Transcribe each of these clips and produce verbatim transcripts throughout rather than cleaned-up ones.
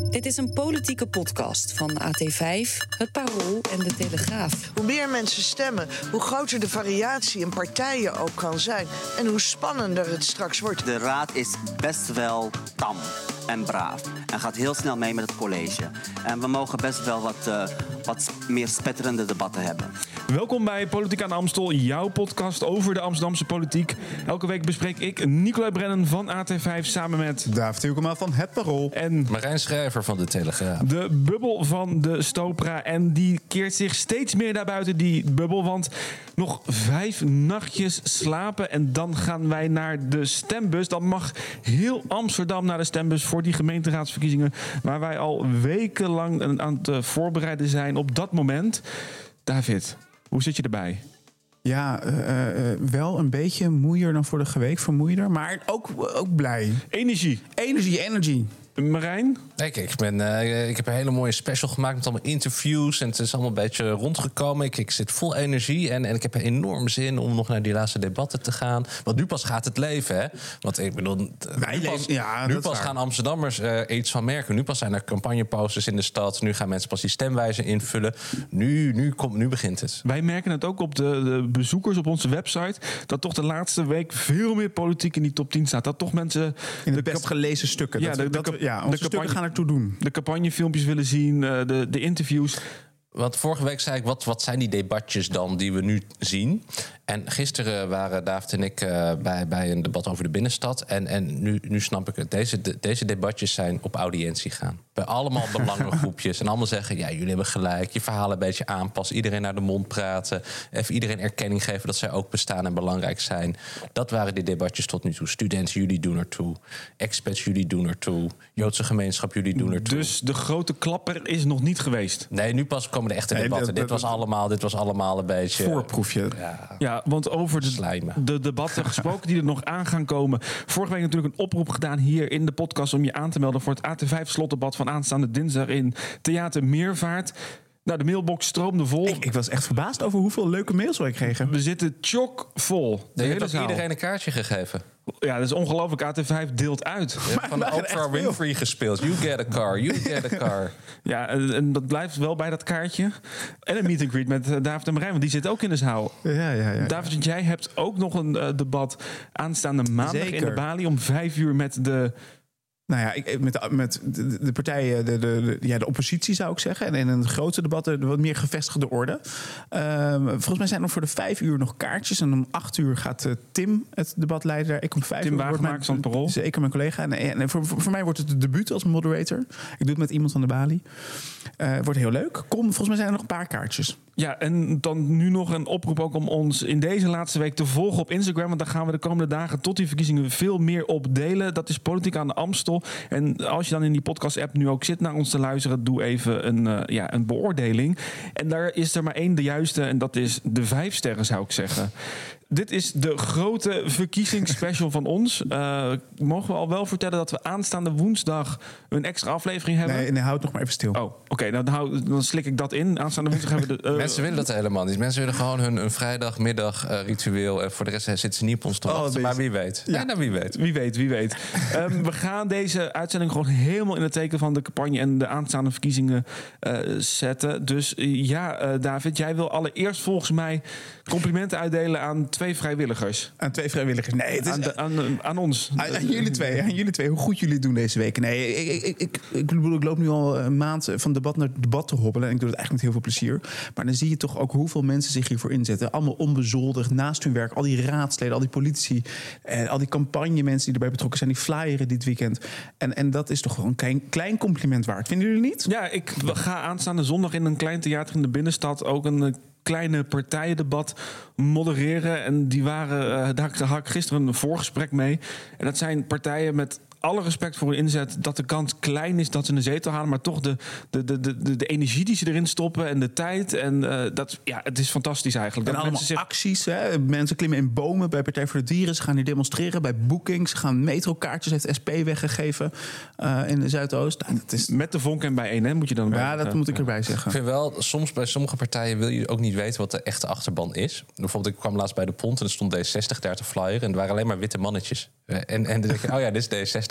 Dit is een politieke podcast van A T vijf, Het Parool en De Telegraaf. Hoe meer mensen stemmen, hoe groter de variatie in partijen ook kan zijn. En hoe spannender het straks wordt. De raad is best wel tam en braaf. En gaat heel snel mee met het college. En we mogen best wel wat, uh, wat meer spetterende debatten hebben. Welkom bij Politiek aan de Amstel, jouw podcast over de Amsterdamse politiek. Elke week bespreek ik Nicolai Brennan van A T vijf samen met David Hielkema van Het Parool en Marijn Schrijver van De Telegraaf. De bubbel van de Stopra. En die keert zich steeds meer naar buiten, die bubbel. Want nog vijf nachtjes slapen en dan gaan wij naar de stembus. Dan mag heel Amsterdam naar de stembus voor die gemeenteraadsverkiezingen, waar wij al wekenlang aan het voorbereiden zijn op dat moment. David, hoe zit je erbij? Ja, uh, uh, wel een beetje moeier dan vorige week, vermoeider. Maar ook, ook blij. Energie. Energie, energy. Marijn? Kijk, ik, ben, uh, ik heb een hele mooie special gemaakt met allemaal interviews. En het is allemaal een beetje rondgekomen. Ik, ik zit vol energie en, en ik heb een enorm zin om nog naar die laatste debatten te gaan. Want nu pas gaat het leven, hè? Want ik bedoel, Wij nu pas, leven, ja, nu pas gaan Amsterdammers uh, iets van merken. Nu pas zijn er campagneposters in de stad. Nu gaan mensen pas die stemwijzer invullen. Nu, nu, komt, nu begint het. Wij merken het ook op de, de bezoekers op onze website, dat toch de laatste week veel meer politiek in die top tien staat. Dat toch mensen in de, de best gelezen stukken. Ja, dat, de, de, dat, de, ja, onze de stukken campagne, gaan ertoe doen. De campagnefilmpjes willen zien, de, de interviews. Want vorige week zei ik, wat, wat zijn die debatjes dan die we nu zien? En gisteren waren David en ik uh, bij, bij een debat over de binnenstad. En, en nu, nu snap ik het. Deze, de, deze debatjes zijn op audiëntie gaan. Bij allemaal belangengroepjes. En allemaal zeggen, ja, jullie hebben gelijk. Je verhaal een beetje aanpassen. Iedereen naar de mond praten. Even iedereen erkenning geven dat zij ook bestaan en belangrijk zijn. Dat waren die debatjes tot nu toe. Studenten, jullie doen ertoe. Expats, jullie doen ertoe. Joodse gemeenschap, jullie doen ertoe. Dus de grote klapper is nog niet geweest? Nee, nu pas komen de echte nee, debatten. Dat, dit, was allemaal, dit was allemaal een beetje... Voorproefje. Ja. Ja, want over de, de debatten gesproken die er nog aan gaan komen. Vorige week natuurlijk een oproep gedaan hier in de podcast om je aan te melden voor het A T vijf slotdebat van aanstaande dinsdag in Theater Meervaart. Nou, de mailbox stroomde vol. Ik, ik was echt verbaasd over hoeveel leuke mails we kregen. We zitten chockvol. Je hebt ook iedereen een kaartje gegeven. Ja, dat is ongelooflijk. A T vijf deelt uit. Je hebt van Oprah Winfrey gespeeld. You get a car, you get a car. Ja, en dat blijft wel bij dat kaartje. En een meet and greet met David en Marijn, want die zit ook in de zaal. Ja, ja, ja, ja. David, jij hebt ook nog een uh, debat aanstaande maandag Zeker. in de Bali om vijf uur met de... Nou ja, ik, met, de, met de, de partijen, de, de, de, ja, de oppositie zou ik zeggen. En in een grote debat de wat meer gevestigde orde. Uh, volgens mij zijn er voor de vijf uur nog kaartjes. En om acht uur gaat uh, Tim het debat leiden. Ik om vijf Tim uur Wagemakers van het Parool. Zeker mijn collega. En, en voor, voor mij wordt het de debuut als moderator. Ik doe het met iemand van de Bali. Uh, wordt heel leuk. Kom, volgens mij zijn er nog een paar kaartjes. Ja, en dan nu nog een oproep ook om ons in deze laatste week te volgen op Instagram. Want daar gaan we de komende dagen tot die verkiezingen veel meer op delen. Dat is Politiek aan de Amstel. En als je dan in die podcast-app nu ook zit naar ons te luisteren, doe even een, uh, ja, een beoordeling. En daar is er maar één de juiste en dat is de vijf sterren, zou ik zeggen. Dit is de grote verkiezingsspecial van ons. Uh, mogen we al wel vertellen dat we aanstaande woensdag een extra aflevering hebben? Nee, nee houd nog maar even stil. Oh, oké. Okay, dan, hou, dan slik ik dat in. Aanstaande woensdag hebben we de... Uh, Mensen willen dat helemaal niet. Mensen willen gewoon hun, hun vrijdagmiddag uh, ritueel. En voor de rest zitten ze niet op ons te wachten. Oh, maar wie weet. Ja, ja nou, wie weet. Wie weet, wie weet. um, we gaan deze uitzending gewoon helemaal in het teken van de campagne en de aanstaande verkiezingen uh, zetten. Dus uh, ja, uh, David, jij wil allereerst volgens mij complimenten uitdelen aan twee vrijwilligers. Aan twee vrijwilligers? Nee, het is aan, de, aan, aan ons. Aan, aan jullie twee. Aan jullie twee. Hoe goed jullie het doen deze week. Nee, ik, ik, ik, ik, bedoel, ik loop nu al een maand van debat naar debat te hobbelen. En ik doe het eigenlijk met heel veel plezier. Maar dan zie je toch ook hoeveel mensen zich hiervoor inzetten. Allemaal onbezoldigd, naast hun werk. Al die raadsleden, al die politici. Eh, al die campagnemensen die erbij betrokken zijn. Die flyeren dit weekend. En, en dat is toch gewoon een klein, klein compliment waard. Vinden jullie niet? Ja, ik ga aanstaande zondag in een klein theater in de binnenstad ook een kleine partijendebat modereren. En die waren, uh, daar had ik gisteren een voorgesprek mee. En dat zijn partijen met alle respect voor hun inzet, dat de kans klein is dat ze een zetel halen, maar toch de, de, de, de, de energie die ze erin stoppen en de tijd. En uh, dat, ja, het is fantastisch eigenlijk. En dat allemaal zich... acties. Hè? Mensen klimmen in bomen bij Partij voor de Dieren. Ze gaan hier demonstreren bij Booking. Ze gaan metrokaartjes, heeft S P weggegeven uh, in de Zuidoost. Nou, dat is... Met de vonk en bij één, hè, moet je dan. Ja, dat moet ik erbij zeggen. Ik vind wel, soms bij sommige partijen wil je ook niet weten wat de echte achterban is. Bijvoorbeeld, ik kwam laatst bij de Pont en er stond D zestig daar te flyeren en er waren alleen maar witte mannetjes. En, en dan denk je, oh ja, dit is D zestig.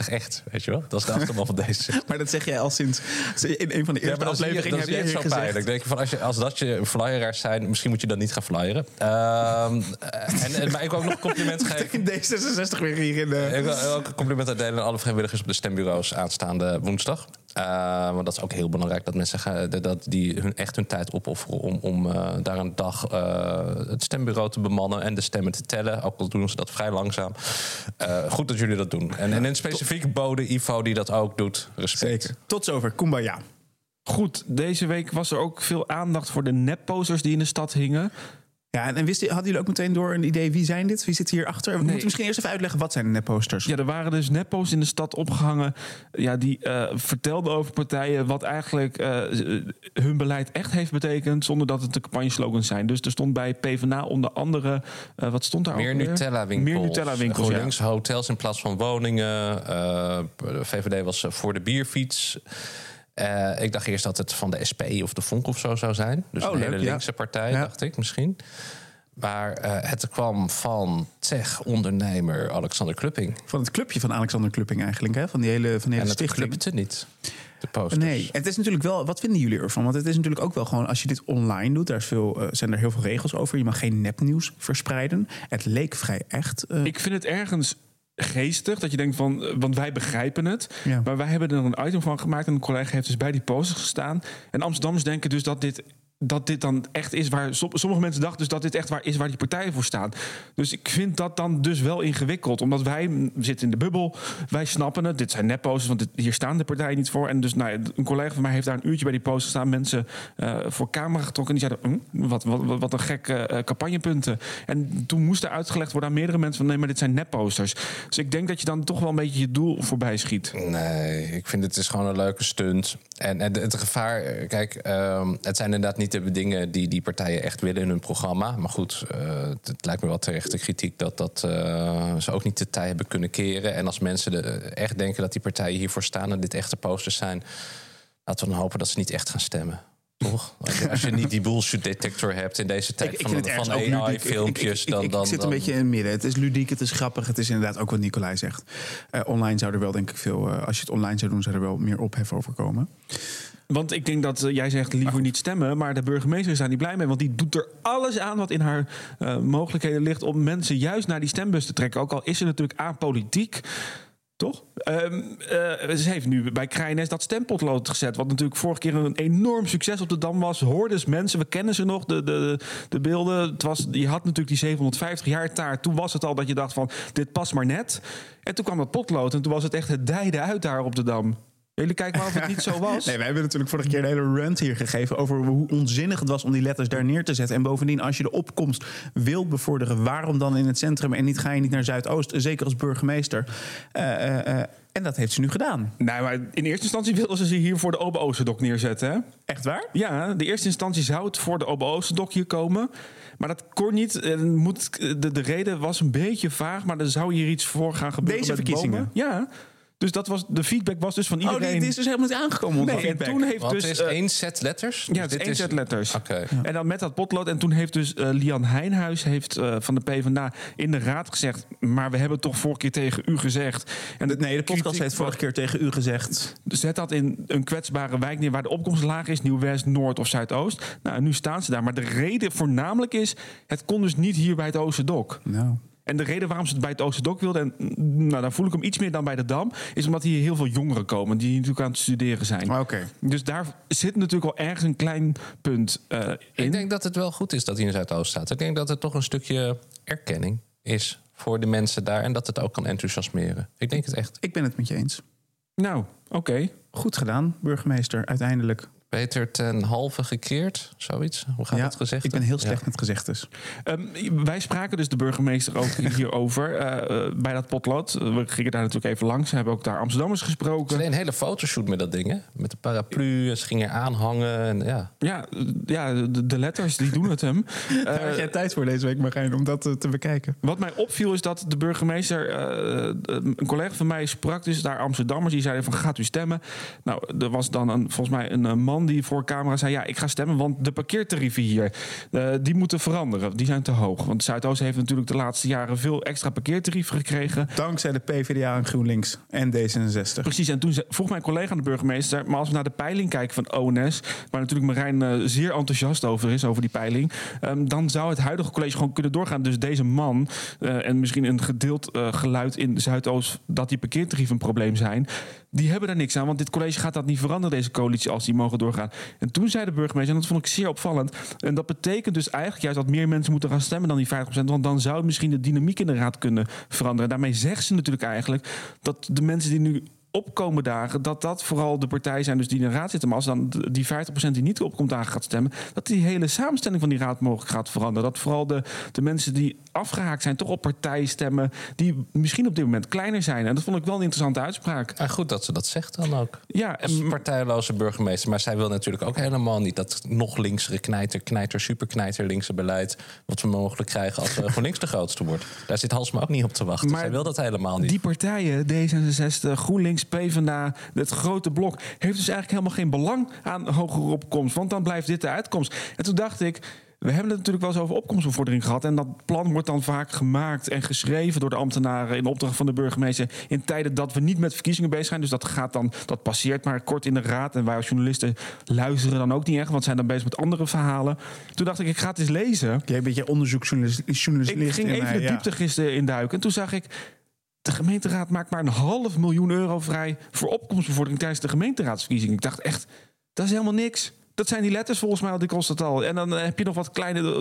graag echt, weet je wel? Dat is de achterban van deze. Maar dat zeg jij al sinds in een van de eerste ja, afleveringen heb je je hier zo gezegd. pijnlijk. Denk je van als, je, als dat je flyeraars zijn, misschien moet je dan niet gaan flyeren. Um, en, en, maar ik wil ook nog een compliment geven. In D zesenzestig weer hier in de... Ik wil ook een compliment uitdelen aan alle vrijwilligers op de stembureaus aanstaande woensdag. Uh, want dat is ook heel belangrijk dat mensen gaan, dat die hun, echt hun tijd opofferen om, om uh, daar een dag uh, het stembureau te bemannen en de stemmen te tellen. Ook al doen ze dat vrij langzaam. Uh, goed dat jullie dat doen. En, en in specifiek Bode, Ivo die dat ook doet. Respect. Zeker. Tot zover. Kumbaya. Goed, deze week was er ook veel aandacht voor de nepposters die in de stad hingen. Ja, en wisten, hadden jullie ook meteen door een idee wie zijn dit? Wie zit hierachter? We Nee. moeten misschien eerst even uitleggen wat zijn de nepposters. Ja, er waren dus nepposters in de stad opgehangen. Ja, die uh, vertelden over partijen wat eigenlijk uh, hun beleid echt heeft betekend, zonder dat het de campagneslogans zijn. Dus er stond bij PvdA onder andere, uh, wat stond daar Meer ook weer? Nutella-winkels. Meer Nutella-winkels, GroenLinks, hotels in plaats van woningen. Uh, de V V D was voor de bierfiets. Uh, ik dacht eerst dat het van de S P of de Vonk of zo zou zijn. Dus Oh, een leuk, hele ja. linkse partij, Ja. dacht ik misschien. Maar uh, het kwam van tech-ondernemer Alexander Klupping. Van het clubje van Alexander Klupping eigenlijk, hè? Van die hele, van die hele En het stichting. klupte niet, de posters. Nee, het is natuurlijk wel. Wat vinden jullie ervan? Want het is natuurlijk ook wel gewoon als je dit online doet, daar is veel, uh, zijn er heel veel regels over. Je mag geen nepnieuws verspreiden. Het leek vrij echt. Uh, Ik vind het ergens geestig dat je denkt van, uh, want wij begrijpen het, Ja. maar wij hebben er een item van gemaakt en een collega heeft dus bij die posters gestaan. En Amsterdammers denken dus dat dit dat dit dan echt is waar sommige mensen dachten dus dat dit echt waar is waar die partijen voor staan. Dus ik vind dat dan dus wel ingewikkeld, omdat wij we zitten in de bubbel, wij snappen het. Dit zijn nepposters, want dit, hier staan de partijen niet voor. En dus nou, een collega van mij heeft daar een uurtje bij die poster gestaan, mensen uh, voor camera getrokken en die zeiden, hm, wat, wat, wat een gekke uh, campagnepunten. En toen moest er uitgelegd worden aan meerdere mensen van nee, maar dit zijn nepposters. Dus ik denk dat je dan toch wel een beetje je doel voorbij schiet. Nee, ik vind het is gewoon een leuke stunt. En, en het gevaar, kijk, um, het zijn inderdaad niet de dingen die die partijen echt willen in hun programma. Maar goed, uh, het lijkt me wel terechte kritiek dat, dat uh, ze ook niet de tij hebben kunnen keren. En als mensen de, echt denken dat die partijen hiervoor staan en dit echte posters zijn, laten we dan hopen dat ze niet echt gaan stemmen. Toch? Als je, als je niet die bullshit detector hebt in deze tijd Ik, ik van, vind het van ergens ook A ludiek. I-filmpjes, Ik, ik, ik, dan, ik, dan... ik zit een dan, beetje in het midden. Het is ludiek, het is grappig. Het is inderdaad ook wat Nicolai zegt. Uh, online zou er wel, denk ik, veel... Uh, als je het online zou doen, zou er wel meer ophef over komen. Want ik denk dat uh, jij zegt liever niet stemmen, maar de burgemeester is daar niet blij mee, want die doet er alles aan wat in haar uh, mogelijkheden ligt om mensen juist naar die stembus te trekken. Ook al is er natuurlijk apolitiek. Toch? Um, uh, ze heeft nu bij Krijnes dat stempotlood gezet. Wat natuurlijk vorige keer een enorm succes op de Dam was. Hordes mensen, we kennen ze nog, de, de, de beelden. Het was, je had natuurlijk die zevenhonderdvijftig jaar taart. Toen was het al dat je dacht van, dit past maar net. En toen kwam dat potlood en toen was het echt het dijde uit daar op de Dam. Jullie kijken maar of het niet zo was. Nee, wij hebben natuurlijk vorige keer een hele rant hier gegeven over hoe onzinnig het was om die letters daar neer te zetten. En bovendien, als je de opkomst wilt bevorderen, waarom dan in het centrum en niet ga je niet naar Zuidoost? Zeker als burgemeester. Uh, uh, uh, en dat heeft ze nu gedaan. Nou, maar in eerste instantie wilden ze ze hier voor de Obe Oosterdok neerzetten. Hè? Echt waar? Ja, de eerste instantie zou het voor de Obe Oosterdok hier komen. Maar dat kon niet. Moet, de, de reden was een beetje vaag, maar er zou hier iets voor gaan gebeuren. Deze met verkiezingen? Bomen. Ja. Dus dat was, de feedback was dus van iedereen. Oh, dit is dus helemaal niet aangekomen. Nee, Nee, en toen heeft Want dus het is uh, één set letters? ja, het is Dit één set letters. Oké. En dan met dat potlood. En toen heeft dus uh, Lian Heijnhuis heeft, uh, van de PvdA in de raad gezegd, maar we hebben toch vorige keer tegen u gezegd. En Nee, de podcast kritiek- heeft vorige keer tegen u gezegd. Zet dat in een kwetsbare wijk neer waar de opkomst laag is, Nieuw-West, Noord of Zuidoost. Nou, nu staan ze daar. Maar de reden voornamelijk is, het kon dus niet hier bij het Oosterdok. Nou. En de reden waarom ze het bij het Oosterdok wilden, en nou, dan voel ik hem iets meer dan bij de Dam, is omdat hier heel veel jongeren komen die natuurlijk aan het studeren zijn. Oké. Okay. Dus daar zit natuurlijk al ergens een klein punt uh, in. Ik denk dat het wel goed is dat hij in Zuidoost staat. Ik denk dat het toch een stukje erkenning is voor de mensen daar en dat het ook kan enthousiasmeren. Ik denk het echt. Ik ben het met je eens. Nou, oké. Okay. Goed gedaan, burgemeester, uiteindelijk. Beter ten halve gekeerd, zoiets? Hoe gaat ja, dat gezegd? Ik ben heel slecht ja. met gezegdes. Um, wij spraken dus de burgemeester ook hierover uh, uh, bij dat potlood. We gingen daar natuurlijk even langs. We hebben ook daar Amsterdammers gesproken. Het is een hele fotoshoot met dat ding, hè? Met de paraplu, en ze gingen aanhangen. En, ja, ja, ja de, de letters, die doen het hem. Uh, Daar had jij tijd voor deze week, Marijn, om dat uh, te bekijken. Wat mij opviel is dat de burgemeester, uh, een collega van mij sprak dus daar Amsterdammers. Die zeiden van, gaat u stemmen? Nou, er was dan een, volgens mij een, een man man die voor camera zei... ja, ik ga stemmen, want de parkeertarieven hier... Uh, die moeten veranderen. Die zijn te hoog. Want Zuidoost heeft natuurlijk de laatste jaren... veel extra parkeertarieven gekregen. Dankzij de P v d A en GroenLinks en D zesenzestig. Precies, en toen vroeg mijn collega aan de burgemeester... maar als we naar de peiling kijken van O N S... waar natuurlijk Marijn uh, zeer enthousiast over is, over die peiling... Um, dan zou het huidige college gewoon kunnen doorgaan. Dus deze man, uh, en misschien een gedeeld uh, geluid in Zuidoost... dat die parkeertarieven een probleem zijn... die hebben daar niks aan, want dit college gaat dat niet veranderen... deze coalitie, als die mogen doorgaan. En toen zei de burgemeester, en dat vond ik zeer opvallend... en dat betekent dus eigenlijk juist dat meer mensen moeten gaan stemmen... dan die vijftig procent, want dan zou misschien de dynamiek in de raad kunnen veranderen. En daarmee zegt ze natuurlijk eigenlijk... dat de mensen die nu opkomen dagen, dat dat vooral de partij zijn dus die in de raad zitten. Maar als dan die vijftig procent die niet opkomt dagen gaat stemmen... dat die hele samenstelling van die raad mogelijk gaat veranderen. Dat vooral de, de mensen die afgehaakt zijn toch op partij stemmen... die misschien op dit moment kleiner zijn. En dat vond ik wel een interessante uitspraak. En goed dat ze dat zegt dan ook. Ja, als partijloze burgemeester. Maar zij wil natuurlijk ook helemaal niet dat nog linksere knijter, knijter, superknijter linkse beleid... wat we mogelijk krijgen als GroenLinks de grootste wordt. Daar zit Halsema ook niet op te wachten. Maar zij wil dat helemaal niet. Die partijen, D zesenzestig, GroenLinks, PvdA, het grote blok... heeft dus eigenlijk helemaal geen belang aan hogere opkomst. Want dan blijft dit de uitkomst. En toen dacht ik... we hebben het natuurlijk wel eens over opkomstbevordering gehad... en dat plan wordt dan vaak gemaakt en geschreven door de ambtenaren... in opdracht van de burgemeester... in tijden dat we niet met verkiezingen bezig zijn. Dus dat gaat dan, dat passeert maar kort in de raad... en wij als journalisten luisteren dan ook niet echt... want zijn dan bezig met andere verhalen. Toen dacht ik, ik ga het eens lezen. Jij bent je onderzoeksjournalist. Ik ging even de diepte gisteren induiken. En toen zag ik... de gemeenteraad maakt maar een half miljoen euro vrij... voor opkomstbevordering tijdens de gemeenteraadsverkiezingen. Ik dacht echt, dat is helemaal niks. Dat zijn die letters volgens mij, die kost het al. En dan heb je nog wat kleine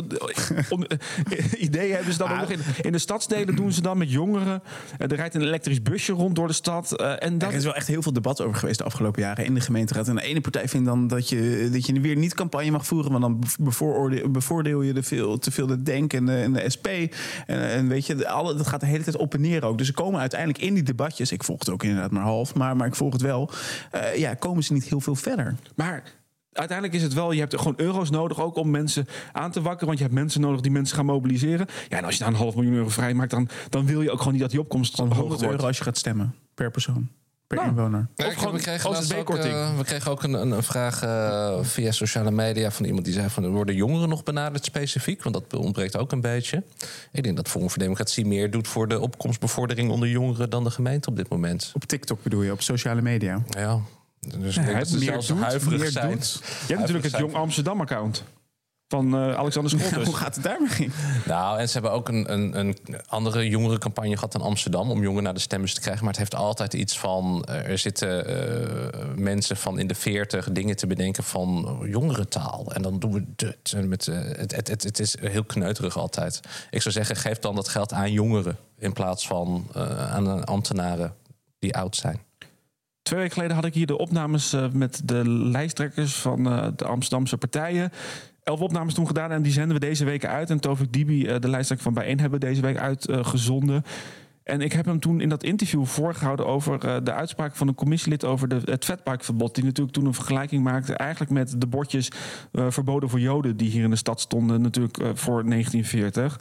ideeën. Hebben ze dan ook nog in, in de stadsdelen doen ze dan met jongeren. Er rijdt een elektrisch busje rond door de stad. Uh, en dat... Er is wel echt heel veel debat over geweest de afgelopen jaren in de gemeenteraad. En de ene partij vindt dan dat je, dat je weer niet campagne mag voeren... want dan bevooroordeel, bevoordeel je de veel, te veel de Denk en de, en de S P. En, en weet je, alle, dat gaat de hele tijd op en neer ook. Dus ze komen uiteindelijk in die debatjes... ik volg het ook inderdaad maar half, maar, maar ik volg het wel... Uh, ja, komen ze niet heel veel verder. Maar... uiteindelijk is het wel, je hebt gewoon euro's nodig ook om mensen aan te wakkeren. Want je hebt mensen nodig die mensen gaan mobiliseren. Ja, en als je daar een half miljoen euro vrijmaakt, dan, dan wil je ook gewoon niet dat die opkomst van honderd euro als je gaat stemmen per persoon. Per nou, inwoner. Ja, of gewoon, we kregen, als ook, uh, we kregen ook een, een, een vraag uh, via sociale media van iemand die zei van... worden jongeren nog benaderd specifiek? Want dat ontbreekt ook een beetje. Ik denk dat Forum voor Democratie meer doet voor de opkomstbevordering onder jongeren dan de gemeente op dit moment. Op TikTok bedoel je, op sociale media? Ja. Dus ja, ik denk dat ze meer zelfs doet, huiverig meer zijn. Doet. Je hebt natuurlijk het Jong Amsterdam-account van uh, Alexander Scholters. Ja, hoe gaat het daarmee? Nou, en ze hebben ook een, een, een andere jongerencampagne gehad dan Amsterdam... om jongeren naar de stembus te krijgen. Maar het heeft altijd iets van... Uh, er zitten uh, mensen van in de veertig dingen te bedenken van jongerentaal. En dan doen we het. Met, uh, het, het, het, het is heel kneuterig altijd. Ik zou zeggen, geef dan dat geld aan jongeren... in plaats van uh, aan ambtenaren die oud zijn. Twee weken geleden had ik hier de opnames uh, met de lijsttrekkers van uh, de Amsterdamse partijen. Elf opnames toen gedaan en die zenden we deze week uit. En Tovik Dibi, uh, de lijsttrekker van Bijeen, hebben we deze week uitgezonden. Uh, en ik heb hem toen in dat interview voorgehouden over uh, de uitspraak van een commissielid over de, het fatbikeverbod. Die natuurlijk toen een vergelijking maakte eigenlijk met de bordjes uh, verboden voor Joden die hier in de stad stonden natuurlijk uh, voor negentien veertig.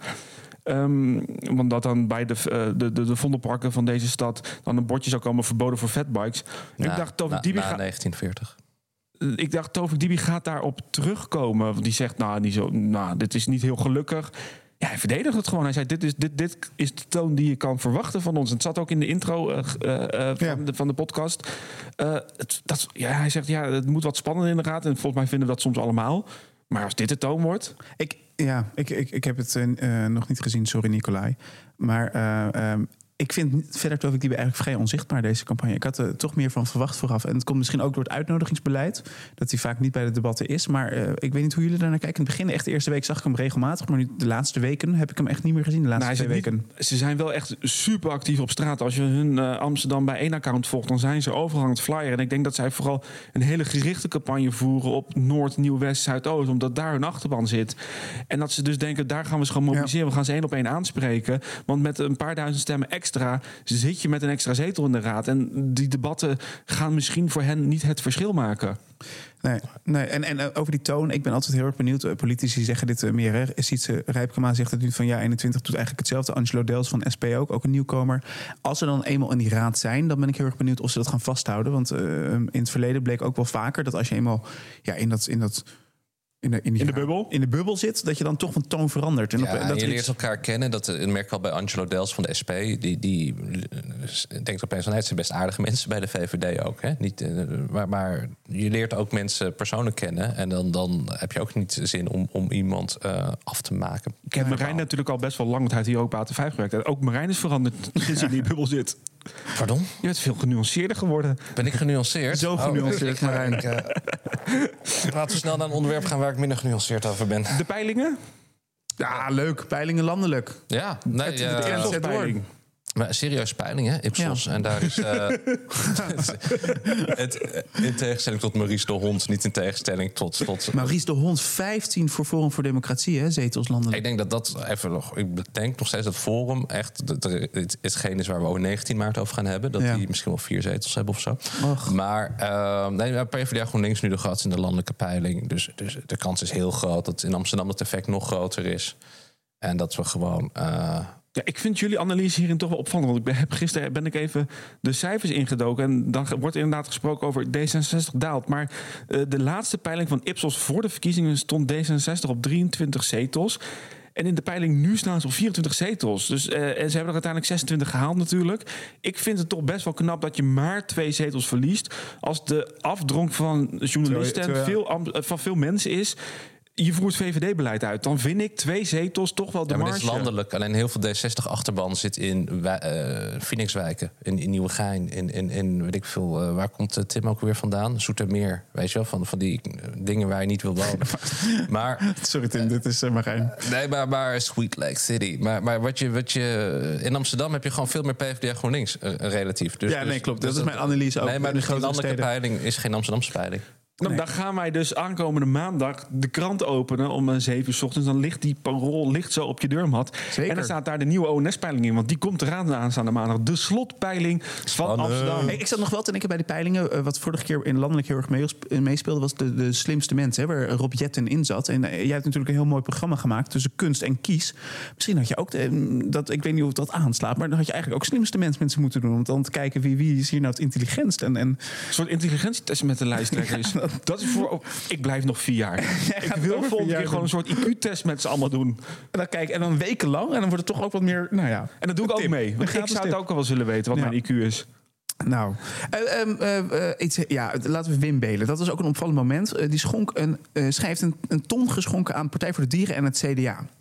Um, want dat dan bij de, uh, de, de, de vondelparken van deze stad dan een bordje zou komen verboden voor fatbikes. Na, ik dacht, Tovik na, Dibi na gaat, negentien veertig. Ik dacht, Tovik Dibi gaat daarop terugkomen. Want die zegt, nou, niet zo, nou, dit is niet heel gelukkig. Ja, hij verdedigt het gewoon. Hij zei, dit is, dit, dit is de toon die je kan verwachten van ons. En het zat ook in de intro uh, uh, van, ja. de, van de podcast. Uh, het, dat, ja, hij zegt, ja, het moet wat spannender in de raad. En volgens mij vinden we dat soms allemaal. Maar als dit de toon wordt... Ik, ja, ik, ik, ik heb het uh, nog niet gezien, sorry Nicolai. Maar uh, um, ik vind verder Tovik Dibi eigenlijk vrij onzichtbaar, deze campagne. Ik had er toch meer van verwacht vooraf. En het komt misschien ook door het uitnodigingsbeleid. Dat hij vaak niet bij de debatten is. Maar uh, ik weet niet hoe jullie daar naar kijken. In het begin, echt de eerste week, zag ik hem regelmatig. Maar nu de laatste weken heb ik hem echt niet meer gezien. De laatste nou, twee weken. Niet, ze zijn wel echt super actief op straat. Als je hun uh, Amsterdam bij één account volgt, dan zijn ze overal aan het flyeren. En ik denk dat zij vooral een hele gerichte campagne voeren op Noord, Nieuw, West, Zuidoost. Omdat daar hun achterban zit. En dat ze dus denken, daar gaan we ze gewoon mobiliseren. Ja. We gaan ze één op één aanspreken. Want met een paar duizend stemmen extra extra zit je met een extra zetel in de raad. En die debatten gaan misschien voor hen niet het verschil maken. Nee, nee. En, en uh, over die toon, ik ben altijd heel erg benieuwd. Uh, politici zeggen dit uh, meer. Hè. Sietse Rijpkema zegt het nu van ja, eenentwintig doet eigenlijk hetzelfde. Angelo Dels van S P ook, ook een nieuwkomer. Als ze dan eenmaal in die raad zijn, dan ben ik heel erg benieuwd of ze dat gaan vasthouden. Want uh, in het verleden bleek ook wel vaker dat als je eenmaal ja, in dat... In dat In de, in, die in de raad, bubbel? In de bubbel zit, dat je dan toch van toon verandert. En Ja, op, en dat je er leert iets- elkaar kennen. Dat uh, merk ik al bij Angelo Dels van de S P. Die, die denkt opeens van, nee, het zijn best aardige mensen bij de V V D ook. Hè? Niet, uh, maar, maar je leert ook mensen persoonlijk kennen. En dan, dan heb je ook niet zin om, om iemand uh, af te maken. Ik heb Marijn natuurlijk al best wel lang, want hij heeft hier ook bij A T vijf gewerkt. En ook Marijn is veranderd sinds hij in die bubbel zit. Pardon? Je bent veel genuanceerder geworden. Ben ik genuanceerd? Zo genuanceerd, Oh, Marijn. ik, uh, laten we snel naar een onderwerp gaan waar ik minder genuanceerd over ben. De peilingen? Ja, leuk. Peilingen landelijk. Ja, nee, Het- uh, de eerste peiling. Maar serieus peiling, hè, Ipsos. Ja. En daar is... Uh, het, in tegenstelling tot Maurice de Hond, niet in tegenstelling tot... tot Maurice de Hond, vijftien voor Forum voor Democratie, hè, zetels landelijk. ik denk dat dat even nog... Ik denk nog steeds dat Forum echt dat er, het, hetgeen is waar we over negentien maart over gaan hebben. Dat Ja. die misschien wel vier zetels hebben of zo. Och. Maar uh, nee, PvdA GroenLinks nu de grootste in de landelijke peiling. Dus, dus de kans is heel groot dat in Amsterdam het effect nog groter is. En dat we gewoon... Uh, Ja, ik vind jullie analyse hierin toch wel opvallend. Want ik ben, heb, gisteren ben ik even de cijfers ingedoken. En dan wordt er inderdaad gesproken over D zesenzestig daalt. Maar uh, de laatste peiling van Ipsos voor de verkiezingen stond D zesenzestig op drieëntwintig zetels. En in de peiling nu staan ze op vierentwintig zetels. Dus, uh, en ze hebben er uiteindelijk zesentwintig gehaald natuurlijk. Ik vind het toch best wel knap dat je maar twee zetels verliest. Als de afdronk van journalisten en Terwijl- veel, am- van veel mensen is... Je voert V V D-beleid uit. Dan vind ik twee zetels toch wel de ja, maar dit is marge. landelijk. Alleen heel veel D zestig-achterban zit in uh, Phoenixwijken, in, in Nieuwegein, in, in, in weet ik veel. Uh, waar komt uh, Tim ook weer vandaan? Zoetermeer, weet je wel, van, van die uh, dingen waar je niet wil wonen. maar, Sorry Tim, dit is uh, Marijn. nee, maar, maar Sweet Lake City. Maar, maar wat je, wat je, in Amsterdam heb je gewoon veel meer PvdA GroenLinks uh, relatief. Dus, Ja, nee, dus- klopt. dus Dat is mijn analyse ook Nee, maar in de dus die grotere landelijke steden. peiling is geen Amsterdamse peiling. Nou, Nee. dan gaan wij dus aankomende maandag de krant openen om een zeven uur 's ochtends. Dan ligt die parool ligt zo op je deurmat. Zeker. En dan staat daar de nieuwe O N S-peiling in. Want die komt eraan de aanstaande maandag. De slotpeiling van Spannend. Amsterdam. Hey, ik zat nog wel te denken bij die peilingen. Uh, wat vorige keer in landelijk heel erg meesp- uh, meespeelde... was de, de slimste mensen, hè, waar Rob Jetten in zat. En uh, jij hebt natuurlijk een heel mooi programma gemaakt... tussen kunst en kies. Misschien had je ook... De, dat, ik weet niet of dat aanslaat... maar dan had je eigenlijk ook slimste mensen, mensen moeten doen... om dan te kijken wie, wie is hier nou het intelligentst. En, en Een soort intelligentietest met de lijsttrekkers. dat is voor... Ik blijf nog vier jaar. Ik gaat wil over vier volgende jaar keer gewoon een soort I Q-test met z'n allemaal doen. En dan kijk, en dan wekenlang. En dan wordt het toch ook wat meer, nou ja. En dat doe ik ook tip. mee. Een Want ik gratis zou het tip. ook al wel zullen weten wat Ja. mijn I Q is. Nou, uh, um, uh, uh, iets, ja, laten we Wim Beelen. Dat was ook een opvallend moment. Uh, die schonk een, uh, schrijft een, een ton geschonken aan Partij voor de Dieren en het C D A.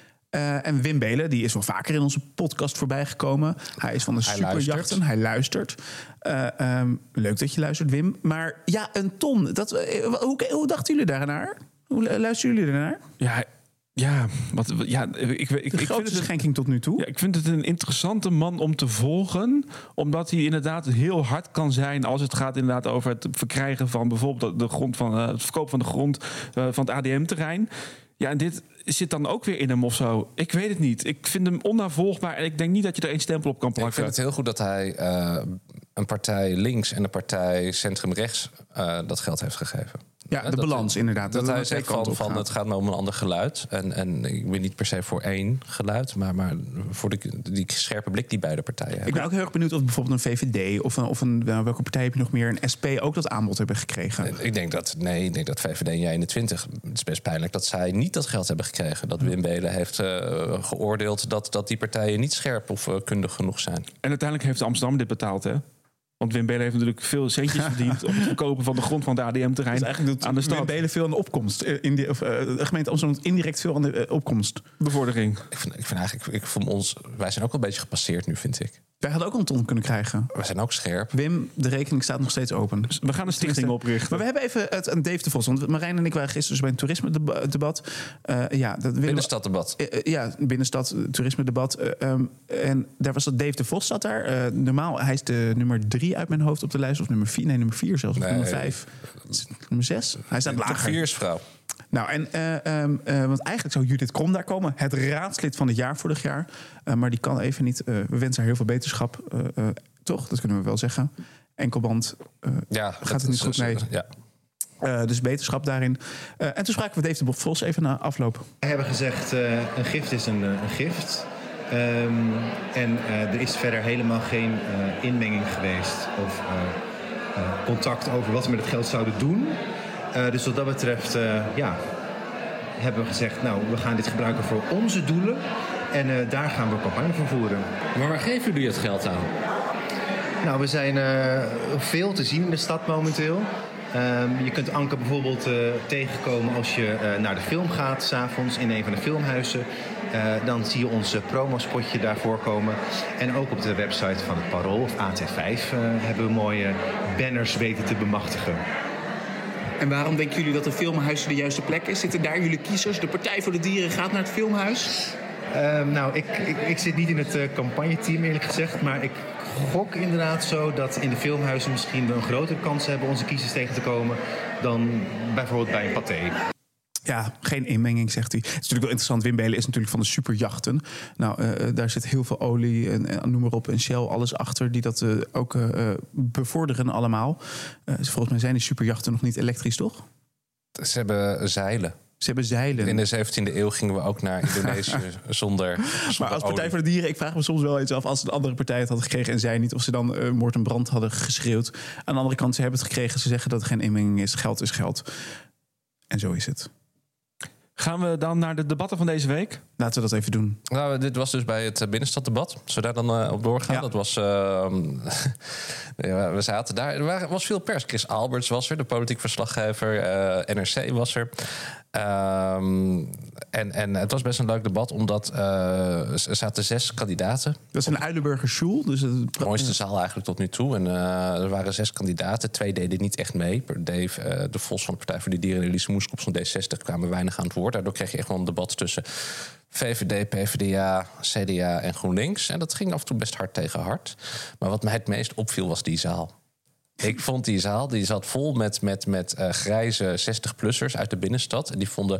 Uh, en Wim Beelen, die is wel vaker in onze podcast voorbij gekomen. Hij is van de Hij superjachten. luistert. Hij luistert. Uh, um, leuk dat je luistert, Wim. Maar ja, een ton. Dat, uh, hoe, hoe dachten jullie daarnaar? Hoe luisteren jullie daarnaar? Ja, ja, wat, wat- ja ik, ik, ik, De ik vind grootste het... schenking tot nu toe. Ja, ik vind het een interessante man om te volgen. Omdat hij inderdaad heel hard kan zijn als het gaat inderdaad over het verkrijgen van bijvoorbeeld de grond van uh, het verkoop van de grond uh, van het A D M-terrein. Ja, en dit zit dan ook weer in hem of zo. Ik weet het niet. Ik vind hem onnavolgbaar en ik denk niet dat je er één stempel op kan Ik plakken. vind het heel goed dat hij uh, een partij links en een partij centrum-rechts uh, dat geld heeft gegeven. Ja, de dat, balans inderdaad. Dat, Dat hij het twee zegt van, kanten op van gaat. het gaat me om een ander geluid. En, en ik ben niet per se voor één geluid, maar, maar voor de, die scherpe blik die beide partijen hebben. Ik ben ook heel erg benieuwd of bijvoorbeeld een V V D of een, of een nou, welke partij heb je nog meer, een S P ook dat aanbod hebben gekregen. Ik denk dat, nee, ik denk dat V V D in jaar eenentwintig, het is best pijnlijk dat zij niet dat geld hebben gekregen. Dat Wim Beelen heeft uh, geoordeeld dat, dat die partijen niet scherp of uh, kundig genoeg zijn. En uiteindelijk heeft Amsterdam dit betaald, hè? Want Wim Beelen heeft natuurlijk veel centjes verdiend op het verkopen van de grond van het A D M-terrein Dus eigenlijk doet aan de Wim stad. Beelen veel aan de opkomst. eh, In die, of, uh, de gemeente Amsterdam doet indirect veel aan de uh, opkomst. Bevordering. Ik vind, ik vind eigenlijk, ik vond ons, wij zijn ook wel een beetje gepasseerd nu, vind ik. Wij hadden ook een ton kunnen krijgen. We zijn ook scherp. Wim, de rekening staat nog steeds open. We gaan een stichting oprichten. Maar we hebben even het, een Dave de Vos. Want Marijn en ik waren gisteren dus bij een toerisme-debat. Uh, ja, dat willen we- Binnenstaddebat. Uh, uh, ja, binnenstad, uh, toerisme-debat. Uh, um, en daar was dat Dave de Vos zat daar. Uh, normaal, hij is de nummer drie uit mijn hoofd op de lijst. Of nummer vier, nee, nummer vier zelfs. Of Nee. nummer vijf. Nummer zes. Hij staat Toch lager. vier is vrouw. Nou, en uh, um, uh, want eigenlijk zou Judith Krom daar komen. Het raadslid van het jaar vorig jaar. Uh, maar die kan even niet. Uh, we wensen haar heel veel beterschap. Uh, uh, toch? Dat kunnen we wel zeggen. Enkelband uh, ja, gaat het niet goed mee. Ja. Uh, dus beterschap daarin. Uh, en toen spraken we Dave de Vos even na afloop. We hebben gezegd, uh, een gift is een, een gift. Um, en uh, er is verder helemaal geen uh, inmenging geweest of uh, uh, contact over wat we met het geld zouden doen. Uh, dus wat dat betreft uh, ja, hebben we gezegd, nou, we gaan dit gebruiken voor onze doelen. En uh, daar gaan we een campagne voor voeren. Maar waar geven jullie het geld aan? Nou, we zijn uh, veel te zien in de stad momenteel. Um, je kunt Anke bijvoorbeeld uh, tegenkomen als je uh, naar de film gaat, 's avonds in een van de filmhuizen. Uh, dan zie je ons uh, promospotje daar voorkomen. En ook op de website van het Parool of A T vijf uh, hebben we mooie banners weten te bemachtigen. En waarom denken jullie dat een filmhuis de juiste plek is? Zitten daar jullie kiezers? De Partij voor de Dieren gaat naar het filmhuis? Uh, nou, ik, ik, ik zit niet in het uh, campagneteam eerlijk gezegd, maar ik gok inderdaad zo dat in de filmhuizen misschien we een grotere kans hebben onze kiezers tegen te komen dan bijvoorbeeld bij een Pathé. Ja, geen inmenging, zegt hij. Het is natuurlijk wel interessant. Wim Beelen is natuurlijk van de superjachten. Nou, uh, daar zit heel veel olie en, en noem maar op en Shell, alles achter die dat uh, ook uh, bevorderen allemaal. Uh, volgens mij zijn die superjachten nog niet elektrisch, toch? Ze hebben zeilen. Ze hebben zeilen. In de zeventiende eeuw gingen we ook naar Indonesië zonder, zonder Maar als Partij olie. voor de Dieren, ik vraag me soms wel eens af, als een andere partij het had gekregen en zij niet, of ze dan uh, moord en brand hadden geschreeuwd. Aan de andere kant, ze hebben het gekregen. Ze zeggen dat er geen inmenging is. Geld is geld. En zo is het. Gaan we dan naar de debatten van deze week? Laten we dat even doen. Nou, dit was dus bij het binnenstaddebat. Zullen we daar dan uh, op doorgaan? Ja. Dat was... Uh, ja, we zaten daar. Er was veel pers. Chris Alberts was er, de politiek verslaggever. Uh, N R C was er. Um, en, en het was best een leuk debat, omdat uh, er zaten zes kandidaten. Dat is een Uilenburger Schul. Dus het De mooiste zaal eigenlijk tot nu toe. En uh, er waren zes kandidaten. Twee deden niet echt mee. Dave uh, de Vos van de Partij voor de Dieren en Elise Moeskop van D zestig kwamen weinig aan het woord. Daardoor kreeg je echt wel een debat tussen V V D, P V D A, C D A en GroenLinks. En dat ging af en toe best hard tegen hard. Maar wat mij het meest opviel was die zaal. Ik vond die zaal, die zat vol met, met, met uh, grijze zestig-plussers uit de binnenstad. En die vonden,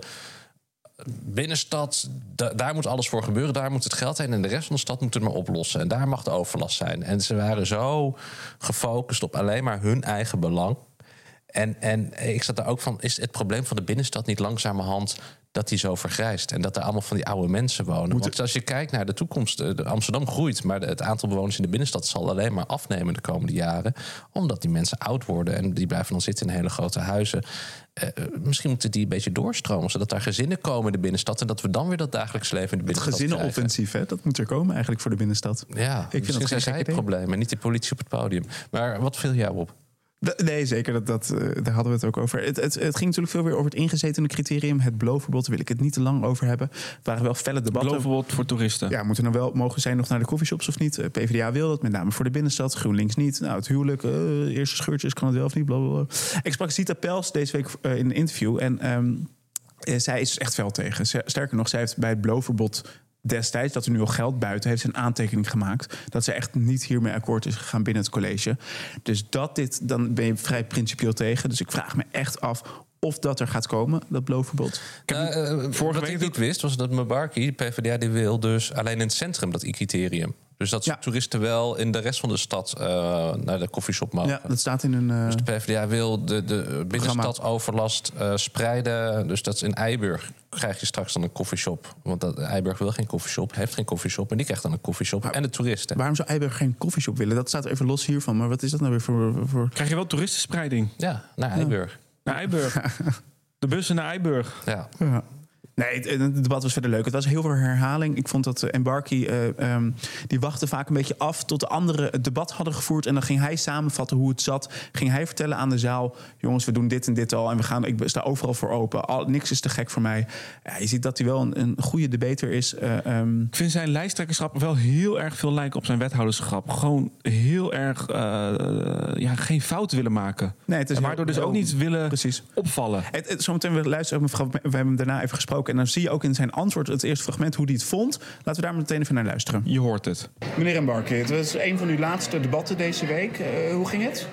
binnenstad, da- daar moet alles voor gebeuren. Daar moet het geld heen. En de rest van de stad moet het maar oplossen. En daar mag de overlast zijn. En ze waren zo gefocust op alleen maar hun eigen belang. En, en ik zat daar ook van, is het probleem van de binnenstad niet langzamerhand dat die zo vergrijst en dat er allemaal van die oude mensen wonen? Moet Want als je kijkt naar de toekomst, de Amsterdam groeit, maar het aantal bewoners in de binnenstad zal alleen maar afnemen de komende jaren, omdat die mensen oud worden en die blijven dan zitten in hele grote huizen. Uh, misschien moeten die een beetje doorstromen, zodat daar gezinnen komen in de binnenstad en dat we dan weer dat dagelijks leven in de Het binnenstad gezinnenoffensief, hè? Dat moet er komen eigenlijk voor de binnenstad. Ja, Ik vind misschien dat geen zijn zij gek het idee. probleem en niet die politie op het podium. Maar wat viel jou op? Nee, zeker. Dat, dat, uh, daar hadden we het ook over. Het, het, het ging natuurlijk veel weer over het ingezetene criterium. Het beloofverbod, daar wil ik het niet te lang over hebben. Het waren wel felle debatten. Beloofverbod voor toeristen. Ja, moeten nou wel mogen zij nog naar de coffeeshops of niet? Uh, P v d A wil dat, met name voor de binnenstad. GroenLinks niet. Nou, het huwelijk, uh, eerste scheurtjes, kan het wel of niet? Blablabla. Ik sprak Zita Pels deze week uh, in een interview. En um, uh, zij is echt fel tegen. Sterker nog, zij heeft bij het beloofverbod destijds, dat er nu al geld buiten, heeft ze een aantekening gemaakt dat ze echt niet hiermee akkoord is gegaan binnen het college. Dus dat dit, dan ben je vrij principieel tegen. Dus ik vraag me echt af of dat er gaat komen, dat beloofverbod. Uh, uh, vorige wat week ik niet wist, was dat Mebarki, de P v d A, die wil dus alleen in het centrum dat I-criterium. Dus dat Ja. toeristen wel in de rest van de stad uh, naar de koffieshop mogen. Ja, dat staat in een uh, Dus de P v d A wil de, de binnenstadoverlast uh, spreiden. Dus dat is in Eiburg krijg je straks dan een koffieshop. Want dat, Eiburg wil geen koffieshop, heeft geen koffieshop. En die krijgt dan een koffieshop. En de toeristen. Waarom zou Eiburg geen koffieshop willen? Dat staat even los hiervan. Maar wat is dat nou weer voor... voor... Krijg je wel toeristenspreiding Ja, naar Eiburg. naar Eiburg. De bussen naar Eiburg. Ja. Ja. Nee, het, het debat was verder leuk. Het was heel veel herhaling. Ik vond dat uh, Embarky, uh, um, die wachtte vaak een beetje af tot de anderen het debat hadden gevoerd. En dan ging hij samenvatten hoe het zat. Ging hij vertellen aan de zaal, jongens, we doen dit en dit al. En we gaan, ik sta overal voor open. Al, niks is te gek voor mij. Ja, je ziet dat hij wel een, een goede debater is. Uh, um... Ik vind zijn lijsttrekkerschap wel heel erg veel lijken op zijn wethouderschap. Gewoon heel erg uh, ja, geen fouten willen maken. Nee, het is en waardoor heel, dus ook heel, niet willen precies. opvallen. Het, het, zometeen weer luisteren, mevrouw, we hebben hem daarna even gesproken. En dan zie je ook in zijn antwoord, het eerste fragment, hoe hij het vond. Laten we daar meteen even naar luisteren. Je hoort het. Meneer Embarky, het was een van uw laatste debatten deze week. Uh, hoe ging het?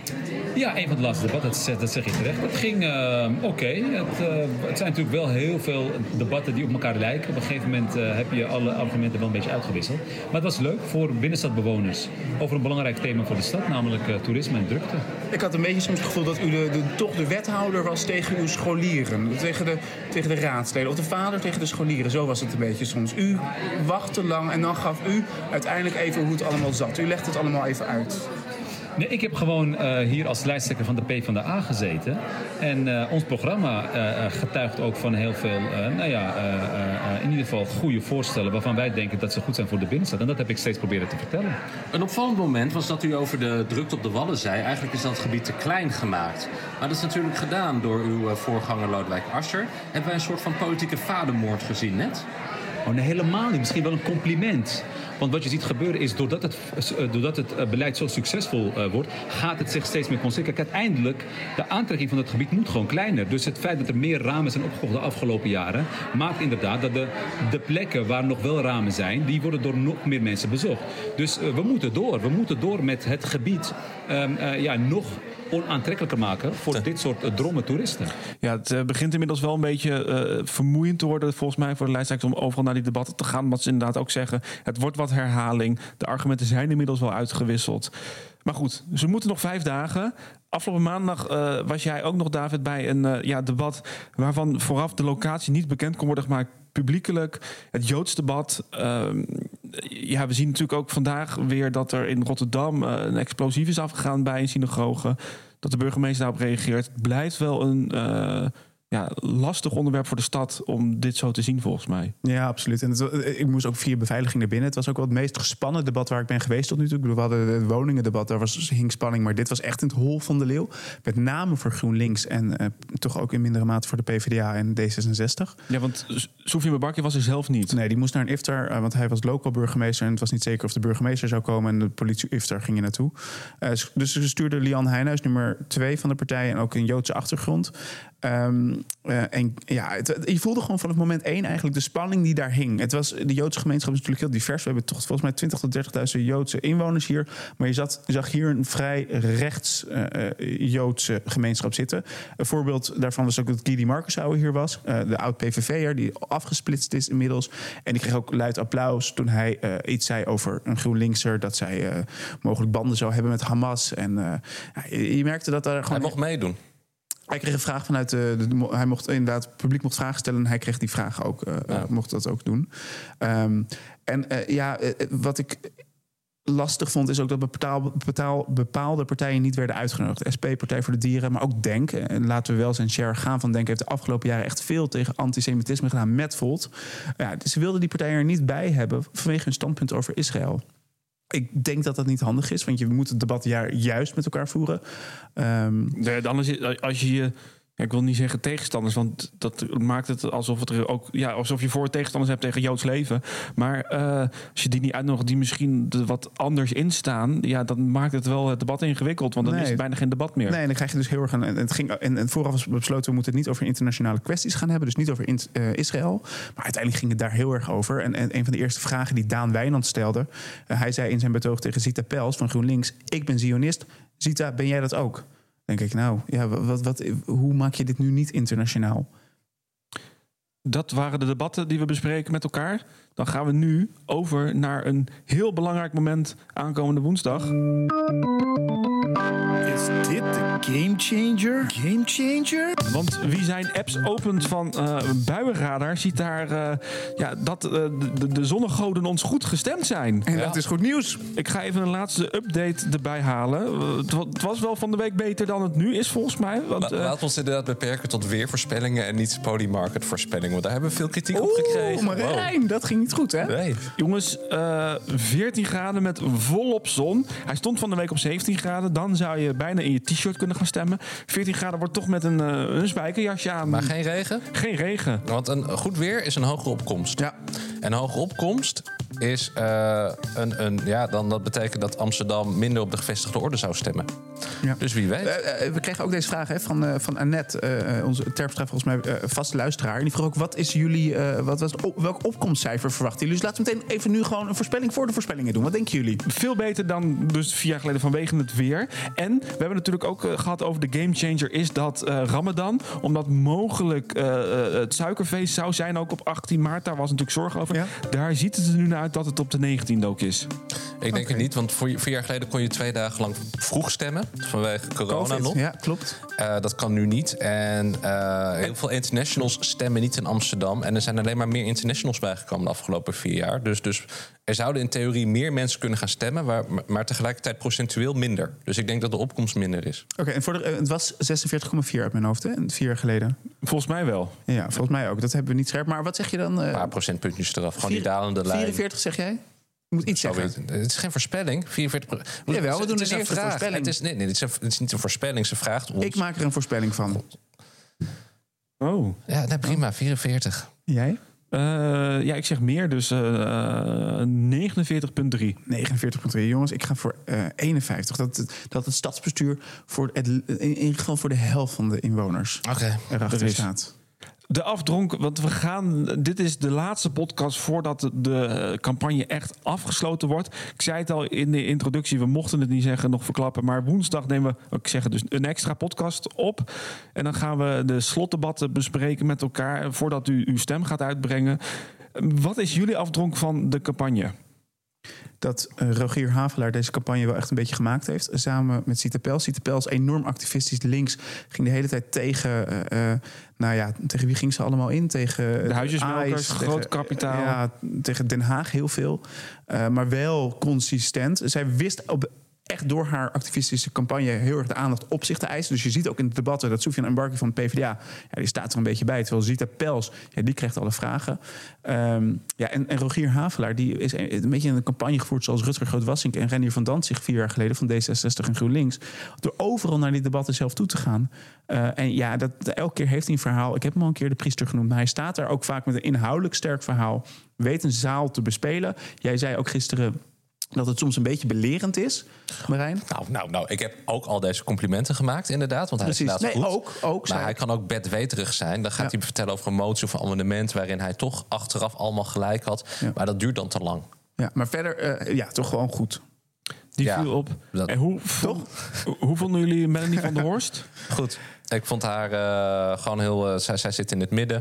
Ja, een van de laatste debatten, dat, dat zeg je terecht. Het ging uh, oké. Okay. Het, uh, het zijn natuurlijk wel heel veel debatten die op elkaar lijken. Op een gegeven moment uh, heb je alle argumenten wel een beetje uitgewisseld. Maar het was leuk voor binnenstadbewoners over een belangrijk thema voor de stad, namelijk uh, toerisme en drukte. Ik had een beetje soms het gevoel dat u de, de, toch de wethouder was tegen uw scholieren. Tegen de, tegen de raadsleden. Of de vader tegen de scholieren. Zo was het een beetje soms. U wachtte lang en dan gaf u uiteindelijk even hoe het allemaal zat. U legde het allemaal even uit. Nee, ik heb gewoon uh, hier als lijsttrekker van de PvdA gezeten. En uh, ons programma uh, getuigt ook van heel veel, uh, nou ja, uh, uh, in ieder geval goede voorstellen waarvan wij denken dat ze goed zijn voor de binnenstad. En dat heb ik steeds proberen te vertellen. Een opvallend moment was dat u over de drukte op de Wadden zei. Eigenlijk is dat gebied te klein gemaakt. Maar dat is natuurlijk gedaan door uw uh, voorganger Lodewijk Asscher. Hebben wij een soort van politieke vadermoord gezien net? Oh, nee, helemaal niet. Misschien wel een compliment. Want wat je ziet gebeuren is, doordat het, doordat het beleid zo succesvol uh, wordt, gaat het zich steeds meer concentreren. Kijk, uiteindelijk, de aantrekking van het gebied moet gewoon kleiner. Dus het feit dat er meer ramen zijn opgekocht de afgelopen jaren, maakt inderdaad dat de, de plekken waar nog wel ramen zijn, die worden door nog meer mensen bezocht. Dus uh, we moeten door. We moeten door met het gebied um, uh, ja, nog onaantrekkelijker maken voor dit soort uh, dromme toeristen. Ja, het uh, begint inmiddels wel een beetje uh, vermoeiend te worden, volgens mij, voor de lijsttrekkers om overal naar die debatten te gaan. Wat ze inderdaad ook zeggen, het wordt wat herhaling. De argumenten zijn inmiddels wel uitgewisseld. Maar goed, ze moeten nog vijf dagen. Afgelopen maandag uh, was jij ook nog, David, bij een uh, ja, debat waarvan vooraf de locatie niet bekend kon worden gemaakt, publiekelijk. Het Joodsdebat. Uh, ja, we zien natuurlijk ook vandaag weer dat er in Rotterdam uh, een explosief is afgegaan bij een synagoge. Dat de burgemeester daarop reageert. Het blijft wel een uh, ja, lastig onderwerp voor de stad om dit zo te zien, volgens mij. Ja, absoluut. En het, ik moest ook via beveiliging naar binnen. Het was ook wel het meest gespannen debat waar ik ben geweest tot nu toe. We hadden het woningendebat, daar was hing spanning. Maar dit was echt in het hol van de leeuw. Met name voor GroenLinks en uh, toch ook in mindere mate voor de PvdA en D zesenzestig. Ja, want Soufiane Berbakje was er zelf niet. Nee, die moest naar een iftar, uh, want hij was local burgemeester. En het was niet zeker of de burgemeester zou komen. En de politie iftar ging er naartoe. Uh, dus ze stuurde Lian Heijnhuis, nummer twee van de partij. En ook een Joodse achtergrond. Um, uh, en ja, het, het, je voelde gewoon vanaf moment één eigenlijk de spanning die daar hing. Het was, de Joodse gemeenschap is natuurlijk heel divers. We hebben toch volgens mij twintigduizend tot dertigduizend Joodse inwoners hier. Maar je, zat, je zag hier een vrij rechts uh, Joodse gemeenschap zitten. Een voorbeeld daarvan was ook dat Gidi Marcusauer hier was. Uh, de oud-P V V'er die afgesplitst is inmiddels. En die kreeg ook luid applaus toen hij uh, iets zei over een GroenLinkser. Dat zij uh, mogelijk banden zou hebben met Hamas. En uh, ja, je, je merkte dat daar gewoon... Hij mocht meedoen. Hij kreeg een vraag vanuit de, de, hij mocht inderdaad, het publiek mocht vragen stellen en hij kreeg die vraag ook, uh, ja. mocht dat ook doen. Um, en uh, ja, uh, wat ik lastig vond is ook dat betaal, betaal, bepaalde partijen niet werden uitgenodigd. De S P, Partij voor de Dieren, maar ook Denk. En laten we wel zijn share gaan van Denk heeft de afgelopen jaren echt veel tegen antisemitisme gedaan met Volt. Ja, dus ze wilden die partijen er niet bij hebben vanwege hun standpunt over Israël. Ik denk dat dat niet handig is, want je moet het debat juist met elkaar voeren. Um, ja, anders, als je je... Ja, ik wil niet zeggen tegenstanders, want dat maakt het alsof het er ook, ja, alsof je voor tegenstanders hebt tegen Joods leven. Maar uh, als je die niet uitnodigt, die misschien er wat anders in staan, ja, dan maakt het wel het debat ingewikkeld, want dan nee. is het bijna geen debat meer. Nee, en dan krijg je dus heel erg een. En, het ging, en, en vooraf was besloten, we moeten het niet over internationale kwesties gaan hebben, dus niet over in, uh, Israël. Maar uiteindelijk ging het daar heel erg over. En, en een van de eerste vragen die Daan Wijnand stelde, uh, hij zei in zijn betoog tegen Zita Pels van GroenLinks: ik ben Zionist. Zita, ben jij dat ook? Denk ik, nou, ja, wat, wat, hoe maak je dit nu niet internationaal? Dat waren de debatten die we bespreken met elkaar. Dan gaan we nu over naar een heel belangrijk moment aankomende woensdag. Is dit de game changer? Game changer? Want wie zijn apps opent van uh, Buienradar ziet daar uh, ja, dat uh, de, de zonnegoden ons goed gestemd zijn. En ja. dat is goed nieuws. Ik ga even een laatste update erbij halen. Uh, het, het was wel van de week beter dan het nu is, volgens mij. Want, uh, Laten we ons inderdaad beperken tot weervoorspellingen en niet Polymarket voorspellingen. Want daar hebben we veel kritiek op gekregen. Oeh, Marijn, wow. Dat ging niet goed, hè? Nee. Jongens, uh, veertien graden met volop zon. Hij stond van de week op zeventien graden. Dan zou je bijna in je t-shirt kunnen gaan stemmen. veertien graden wordt toch met een, uh, een spijkerjasje aan. Maar geen regen? Geen regen. Want een goed weer is een hogere opkomst. Ja. En hogere opkomst is uh, een, een... Ja, dan dat betekent dat Amsterdam minder op de gevestigde orde zou stemmen. Ja. Dus wie weet. Uh, uh, we kregen ook deze vraag hè, van, uh, van Annette, uh, onze Terpstra, volgens mij uh, vaste luisteraar. En die vroeg ook, wat is jullie, uh, wat was op, welk opkomstcijfer verwachten jullie? Dus laten we meteen even nu gewoon een voorspelling voor de voorspellingen doen. Wat denken jullie? Veel beter dan dus vier jaar geleden vanwege het weer. En we hebben natuurlijk ook uh, gehad over de gamechanger, is dat uh, Ramadan. Omdat mogelijk uh, uh, het suikerfeest zou zijn ook op achttien maart. Daar was natuurlijk zorg over. Ja? Daar ziet het er nu naar uit dat het op de negentiende ook is. Ik denk okay. het niet, want voor, vier jaar geleden kon je twee dagen lang vroeg stemmen. Vanwege corona COVID, nog. Ja, klopt. Uh, dat kan nu niet. En uh, heel veel internationals stemmen niet in Amsterdam. En er zijn alleen maar meer internationals bijgekomen de afgelopen vier jaar. Dus, dus er zouden in theorie meer mensen kunnen gaan stemmen, maar, maar tegelijkertijd procentueel minder. Dus ik denk dat de opkomst minder is. Oké, okay, en voor de, het was zesenveertig komma vier uit mijn hoofd, hè? Vier jaar geleden. Volgens mij wel. Ja, volgens mij ook. Dat hebben we niet scherp. Maar wat zeg je dan? Uh, een paar procentpuntjes eraf. Gewoon die dalende lijn. vierenveertig zeg jij? Je moet iets Zo zeggen. weet, het is geen voorspelling. vierenveertig Jawel, we doen het een is een vraag. voorspelling. Het is, nee, nee, het, is een, het is niet een voorspelling. Ze vraagt ons. Ik maak er een voorspelling van. Oh. Ja, nee, prima. vierenveertig. Jij? Uh, ja, ik zeg meer, dus uh, negenenveertig komma drie. negenenveertig komma drie. Jongens, ik ga voor uh, eenenvijftig. Dat, dat het stadsbestuur voor het, in ieder geval voor de helft van de inwoners okay. erachter staat. De afdronk, want we gaan. Dit is de laatste podcast voordat de campagne echt afgesloten wordt. Ik zei het al in de introductie, we mochten het niet zeggen, nog verklappen. Maar woensdag nemen we, ik zeg het dus, een extra podcast op. En dan gaan we de slotdebatten bespreken met elkaar voordat u uw stem gaat uitbrengen. Wat is jullie afdronk van de campagne? Dat uh, Rogier Havelaar deze campagne wel echt een beetje gemaakt heeft. Samen met Sita Pels. Sita Pels, enorm activistisch links, ging de hele tijd tegen... Uh, uh, nou ja, tegen wie ging ze allemaal in? Tegen de huisjesmelkers, groot kapitaal. Ja, tegen Den Haag heel veel. Uh, maar wel consistent. Zij wist op... echt door haar activistische campagne heel erg de aandacht op zich te eisen. Dus je ziet ook in de debatten dat Soufiane Embarki van de P v d A... Ja, die staat er een beetje bij. Terwijl Zita Pels, ja, die krijgt alle vragen. Um, ja, en, en Rogier Havelaar, die is een, een beetje in een campagne gevoerd... zoals Rutger Groot-Wassink en Renier van Dantzig vier jaar geleden... van D zesenzestig en GroenLinks. Door overal naar die debatten zelf toe te gaan. Uh, en ja, dat, elke keer heeft hij een verhaal. Ik heb hem al een keer de priester genoemd. Maar hij staat daar ook vaak met een inhoudelijk sterk verhaal. Weet een zaal te bespelen. Jij zei ook gisteren... dat het soms een beetje belerend is, Marijn? Nou, nou, nou, ik heb ook al deze complimenten gemaakt, inderdaad. Want hij Precies. is inderdaad nee, goed. Ook, ook, maar hij kan ook bedweterig zijn. Dan gaat ja. hij vertellen over een motie of een amendement... waarin hij toch achteraf allemaal gelijk had. Ja. Maar dat duurt dan te lang. Ja, maar verder, uh, ja, toch gewoon goed. Die ja, viel op. Dat, en hoe, vond, hoe vonden jullie Melanie van der Horst? Goed. Ik vond haar uh, gewoon heel... Uh, zij, zij zit in het midden.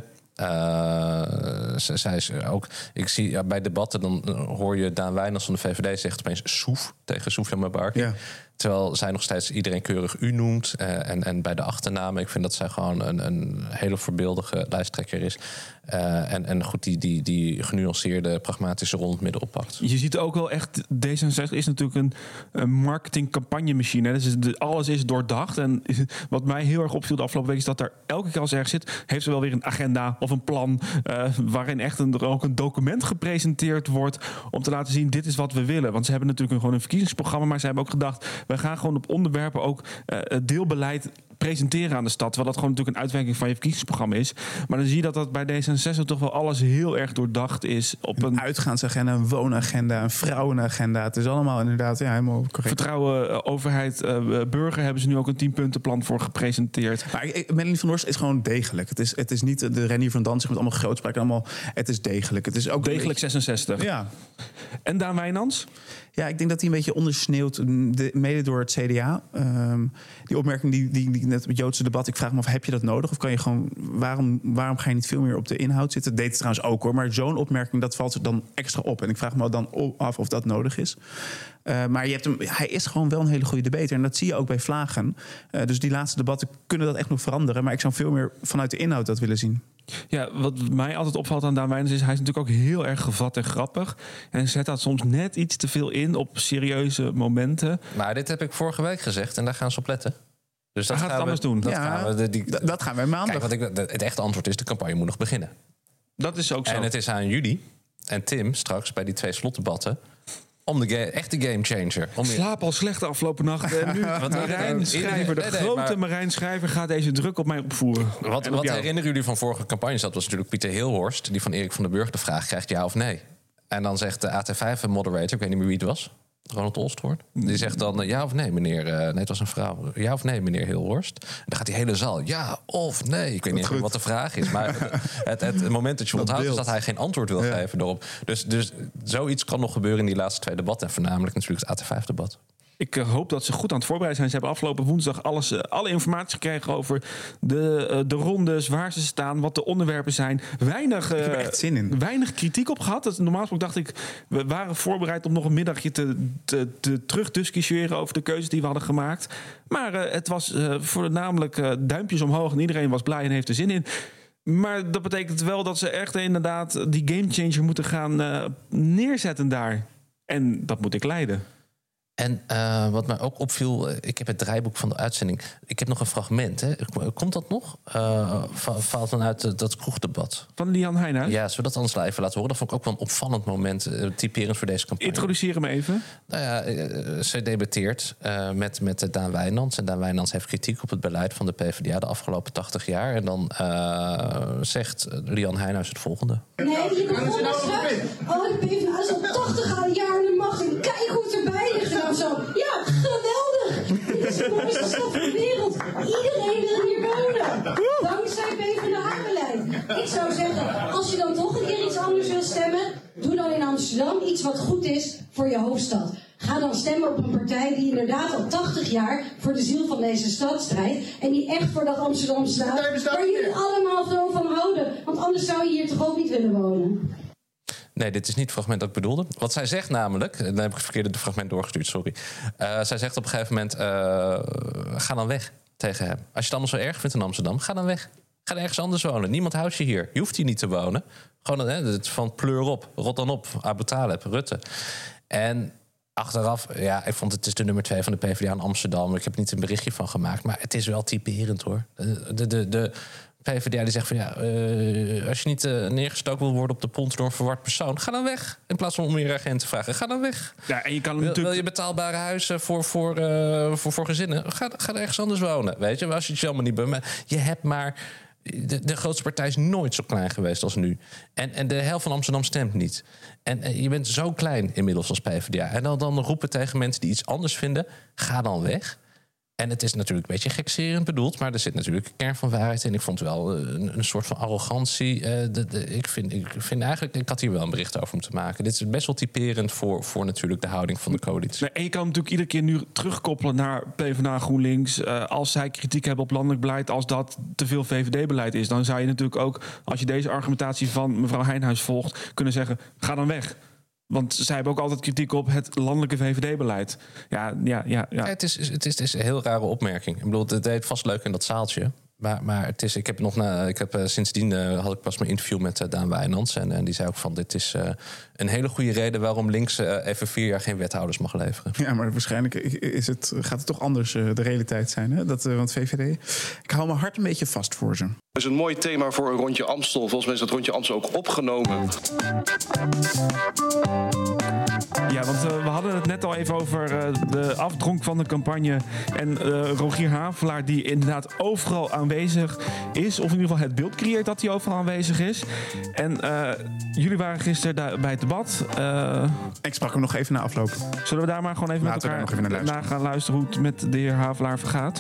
Uh, zij, zij is ook, ik zie ja, bij debatten dan hoor je Daan Wijnands van de V V D zegt opeens Soef tegen Soufiane Embarki. Ja. Terwijl zij nog steeds iedereen keurig u noemt. Uh, en, en bij de achternamen, ik vind dat zij gewoon een, een hele voorbeeldige lijsttrekker is. Uh, en, en goed, die, die, die genuanceerde, pragmatische rol in het midden oppakt. Je ziet ook wel echt, D zesenzestig is natuurlijk een, een marketing-campagnemachine. Dus de, alles is doordacht. En wat mij heel erg opviel de afgelopen week is dat er elke keer als er ergens zit, heeft ze wel weer een agenda of een plan. Uh, waarin echt een, ook een document gepresenteerd wordt om te laten zien, dit is wat we willen. Want ze hebben natuurlijk gewoon een verkiezingsprogramma, maar ze hebben ook gedacht, we gaan gewoon op onderwerpen ook uh, deelbeleid presenteren aan de stad. Terwijl dat gewoon natuurlijk een uitwerking van je verkiezingsprogramma is. Maar dan zie je dat dat bij D zesenzestig toch wel alles heel erg doordacht is. Op een, een uitgaansagenda, een woonagenda, een vrouwenagenda. Het is allemaal inderdaad ja, helemaal correct. Vertrouwen, uh, overheid, uh, burger hebben ze nu ook een tienpuntenplan voor gepresenteerd. Maar ik, Melanie van der Horst is gewoon degelijk. Het is, het is niet de Renier van Dantzig met allemaal grootspraak. Allemaal, het is degelijk. Het is ook degelijk beetje, zesenzestig. Ja. En Daan Wijnands? Ja, ik denk dat hij een beetje ondersneeuwt, de, mede door het C D A. Um, die opmerking die, die, die net op het Joodse debat, ik vraag me af, heb je dat nodig? Of kan je gewoon, waarom, waarom ga je niet veel meer op de inhoud zitten? Dat deed het trouwens ook hoor, maar zo'n opmerking, dat valt er dan extra op. En ik vraag me dan af of dat nodig is. Uh, maar je hebt hem, hij is gewoon wel een hele goede debater. En dat zie je ook bij Vlagen. Uh, dus die laatste debatten kunnen dat echt nog veranderen. Maar ik zou veel meer vanuit de inhoud dat willen zien. Ja, wat mij altijd opvalt aan Daan Wijnands is, hij is natuurlijk ook heel erg gevat en grappig. En zet dat soms net iets te veel in op serieuze momenten. Maar dit heb ik vorige week gezegd en daar gaan ze op letten. Dus dat gaat gaan het anders we, doen. Dat ja, gaan we, die, d- dat gaan wij maandag. Kijk, wat ik, het echte antwoord is, de campagne moet nog beginnen. Dat is ook zo. En het is aan jullie en Tim straks bij die twee slotdebatten om de ga- echte gamechanger. Om Slaap al slecht de afgelopen nacht. En nu, wat Marijn Schrijver, de nee, nee, grote maar, Marijn Schrijver, gaat deze druk op mij opvoeren. Wat, wat herinneren jullie van vorige campagnes? Dat was natuurlijk Pieter Hilhorst, die van Erik van den Burg de vraag krijgt ja of nee. En dan zegt de A T vijf moderator, ik weet niet meer wie het was... Ronald Olsthoorn. Die zegt dan uh, ja of nee, meneer... Uh, nee, het was een vrouw. Ja of nee, meneer Hilhorst. En dan gaat die hele zaal ja of nee. Ik weet niet wat de vraag is. Maar het, het, het moment dat je onthoudt is dat hij geen antwoord wil ja. geven erop. Dus, dus zoiets kan nog gebeuren in die laatste twee debatten. En voornamelijk natuurlijk het A T vijf debat. Ik uh, hoop dat ze goed aan het voorbereiden zijn. Ze hebben afgelopen woensdag alles, uh, alle informatie gekregen over de, uh, de rondes, waar ze staan, wat de onderwerpen zijn. Weinig, uh, ik heb er echt zin in. Weinig kritiek op gehad. Dat, normaal gesproken dacht ik, we waren voorbereid om nog een middagje te, te, te terugdiscussiëren over de keuzes die we hadden gemaakt. Maar uh, het was uh, voornamelijk uh, duimpjes omhoog en iedereen was blij en heeft er zin in. Maar dat betekent wel dat ze echt inderdaad die gamechanger moeten gaan uh, neerzetten daar. En dat moet ik leiden. En uh, wat mij ook opviel, ik heb het draaiboek van de uitzending. Ik heb nog een fragment, hè. Komt dat nog? Uh, valt dan uit uh, dat kroegdebat. Van Lian Heijnhuis? Ja, zullen we dat anders even laten horen? Dat vond ik ook wel een opvallend moment, uh, typerend voor deze campagne. Introduceer hem even. Nou ja, uh, ze debatteert uh, met, met Daan Wijnands. En Daan Wijnands heeft kritiek op het beleid van de PvdA de afgelopen tachtig jaar. En dan uh, zegt Lian Heijnhuis het volgende. Nee, je begon straks. Oh, de PvdA is al tachtig jaar aan de macht. En kijk hoe het erbij ligt. Zo. Ja, geweldig! Dit is de mooiste stad van de wereld. Iedereen wil hier wonen. Dankzij PvdA-beleid. Ik zou zeggen, als je dan toch een keer iets anders wil stemmen, doe dan in Amsterdam iets wat goed is voor je hoofdstad. Ga dan stemmen op een partij die inderdaad al tachtig jaar voor de ziel van deze stad strijdt. En die echt voor dat Amsterdam staat. Waar jullie allemaal zo van houden. Want anders zou je hier toch ook niet willen wonen. Nee, dit is niet het fragment dat ik bedoelde. Wat zij zegt namelijk... Dan heb ik het verkeerde fragment doorgestuurd, sorry. Uh, zij zegt op een gegeven moment... Uh, ga dan weg tegen hem. Als je het allemaal zo erg vindt in Amsterdam, ga dan weg. Ga ergens anders wonen. Niemand houdt je hier. Je hoeft hier niet te wonen. Gewoon hè, van pleur op, rot dan op. Abu Talib, Rutte. En achteraf, ja, ik vond het is de nummer twee van de PvdA in Amsterdam. Ik heb er niet een berichtje van gemaakt. Maar het is wel typerend, hoor. De... de, de, de PvdA die zegt van ja, uh, als je niet uh, neergestoken wil worden op de pont door een verward persoon, ga dan weg. In plaats van om meer agenten te vragen, ga dan weg. Ja, en je kan wil, natuurlijk... wil je betaalbare huizen voor, voor, uh, voor, voor gezinnen? Ga, ga er ergens anders wonen. Weet je, als je het allemaal niet bent. Je hebt maar. De, de grootste partij is nooit zo klein geweest als nu. En, en de helft van Amsterdam stemt niet. En, en je bent zo klein inmiddels als PvdA. En dan, dan roepen tegen mensen die iets anders vinden, ga dan weg. En het is natuurlijk een beetje gekserend bedoeld, maar er zit natuurlijk een kern van waarheid in. Ik vond wel een, een soort van arrogantie. Uh, de, de, ik, vind, ik vind eigenlijk, ik had hier wel een bericht over moeten maken. Dit is best wel typerend voor, voor natuurlijk de houding van de coalitie. Nee, en je kan natuurlijk iedere keer nu terugkoppelen naar PvdA GroenLinks. Uh, als zij kritiek hebben op landelijk beleid, als dat te veel V V D-beleid is, dan zou je natuurlijk ook, als je deze argumentatie van mevrouw Heijnhuis volgt, kunnen zeggen, ga dan weg. Want zij hebben ook altijd kritiek op het landelijke V V D-beleid. Ja, ja, ja, ja. ja het, is, het, is, het is een heel rare opmerking. Ik bedoel, het deed vast leuk in dat zaaltje. Maar, maar het is, ik heb nog na, ik heb uh, sindsdien uh, had ik pas mijn interview met uh, Daan Wijnands. En, en die zei ook van, dit is uh, een hele goede reden waarom links uh, even vier jaar geen wethouders mag leveren. Ja, maar waarschijnlijk is het, gaat het toch anders uh, de realiteit zijn. Hè? Dat, uh, want V V D, ik hou mijn hart een beetje vast voor ze. Dat is een mooi thema voor een rondje Amstel. Volgens mij is dat rondje Amstel ook opgenomen. Ja, want uh, we hadden het net al even over uh, de afdronk van de campagne. En uh, Rogier Havelaar, die inderdaad overal aanwezig is. Of in ieder geval het beeld creëert dat hij overal aanwezig is. En uh, jullie waren gisteren daar bij het debat. Uh, ik sprak hem nog even na afloop. Zullen we daar maar gewoon even Laten met elkaar naar, naar gaan luisteren hoe het met de heer Havelaar vergaat?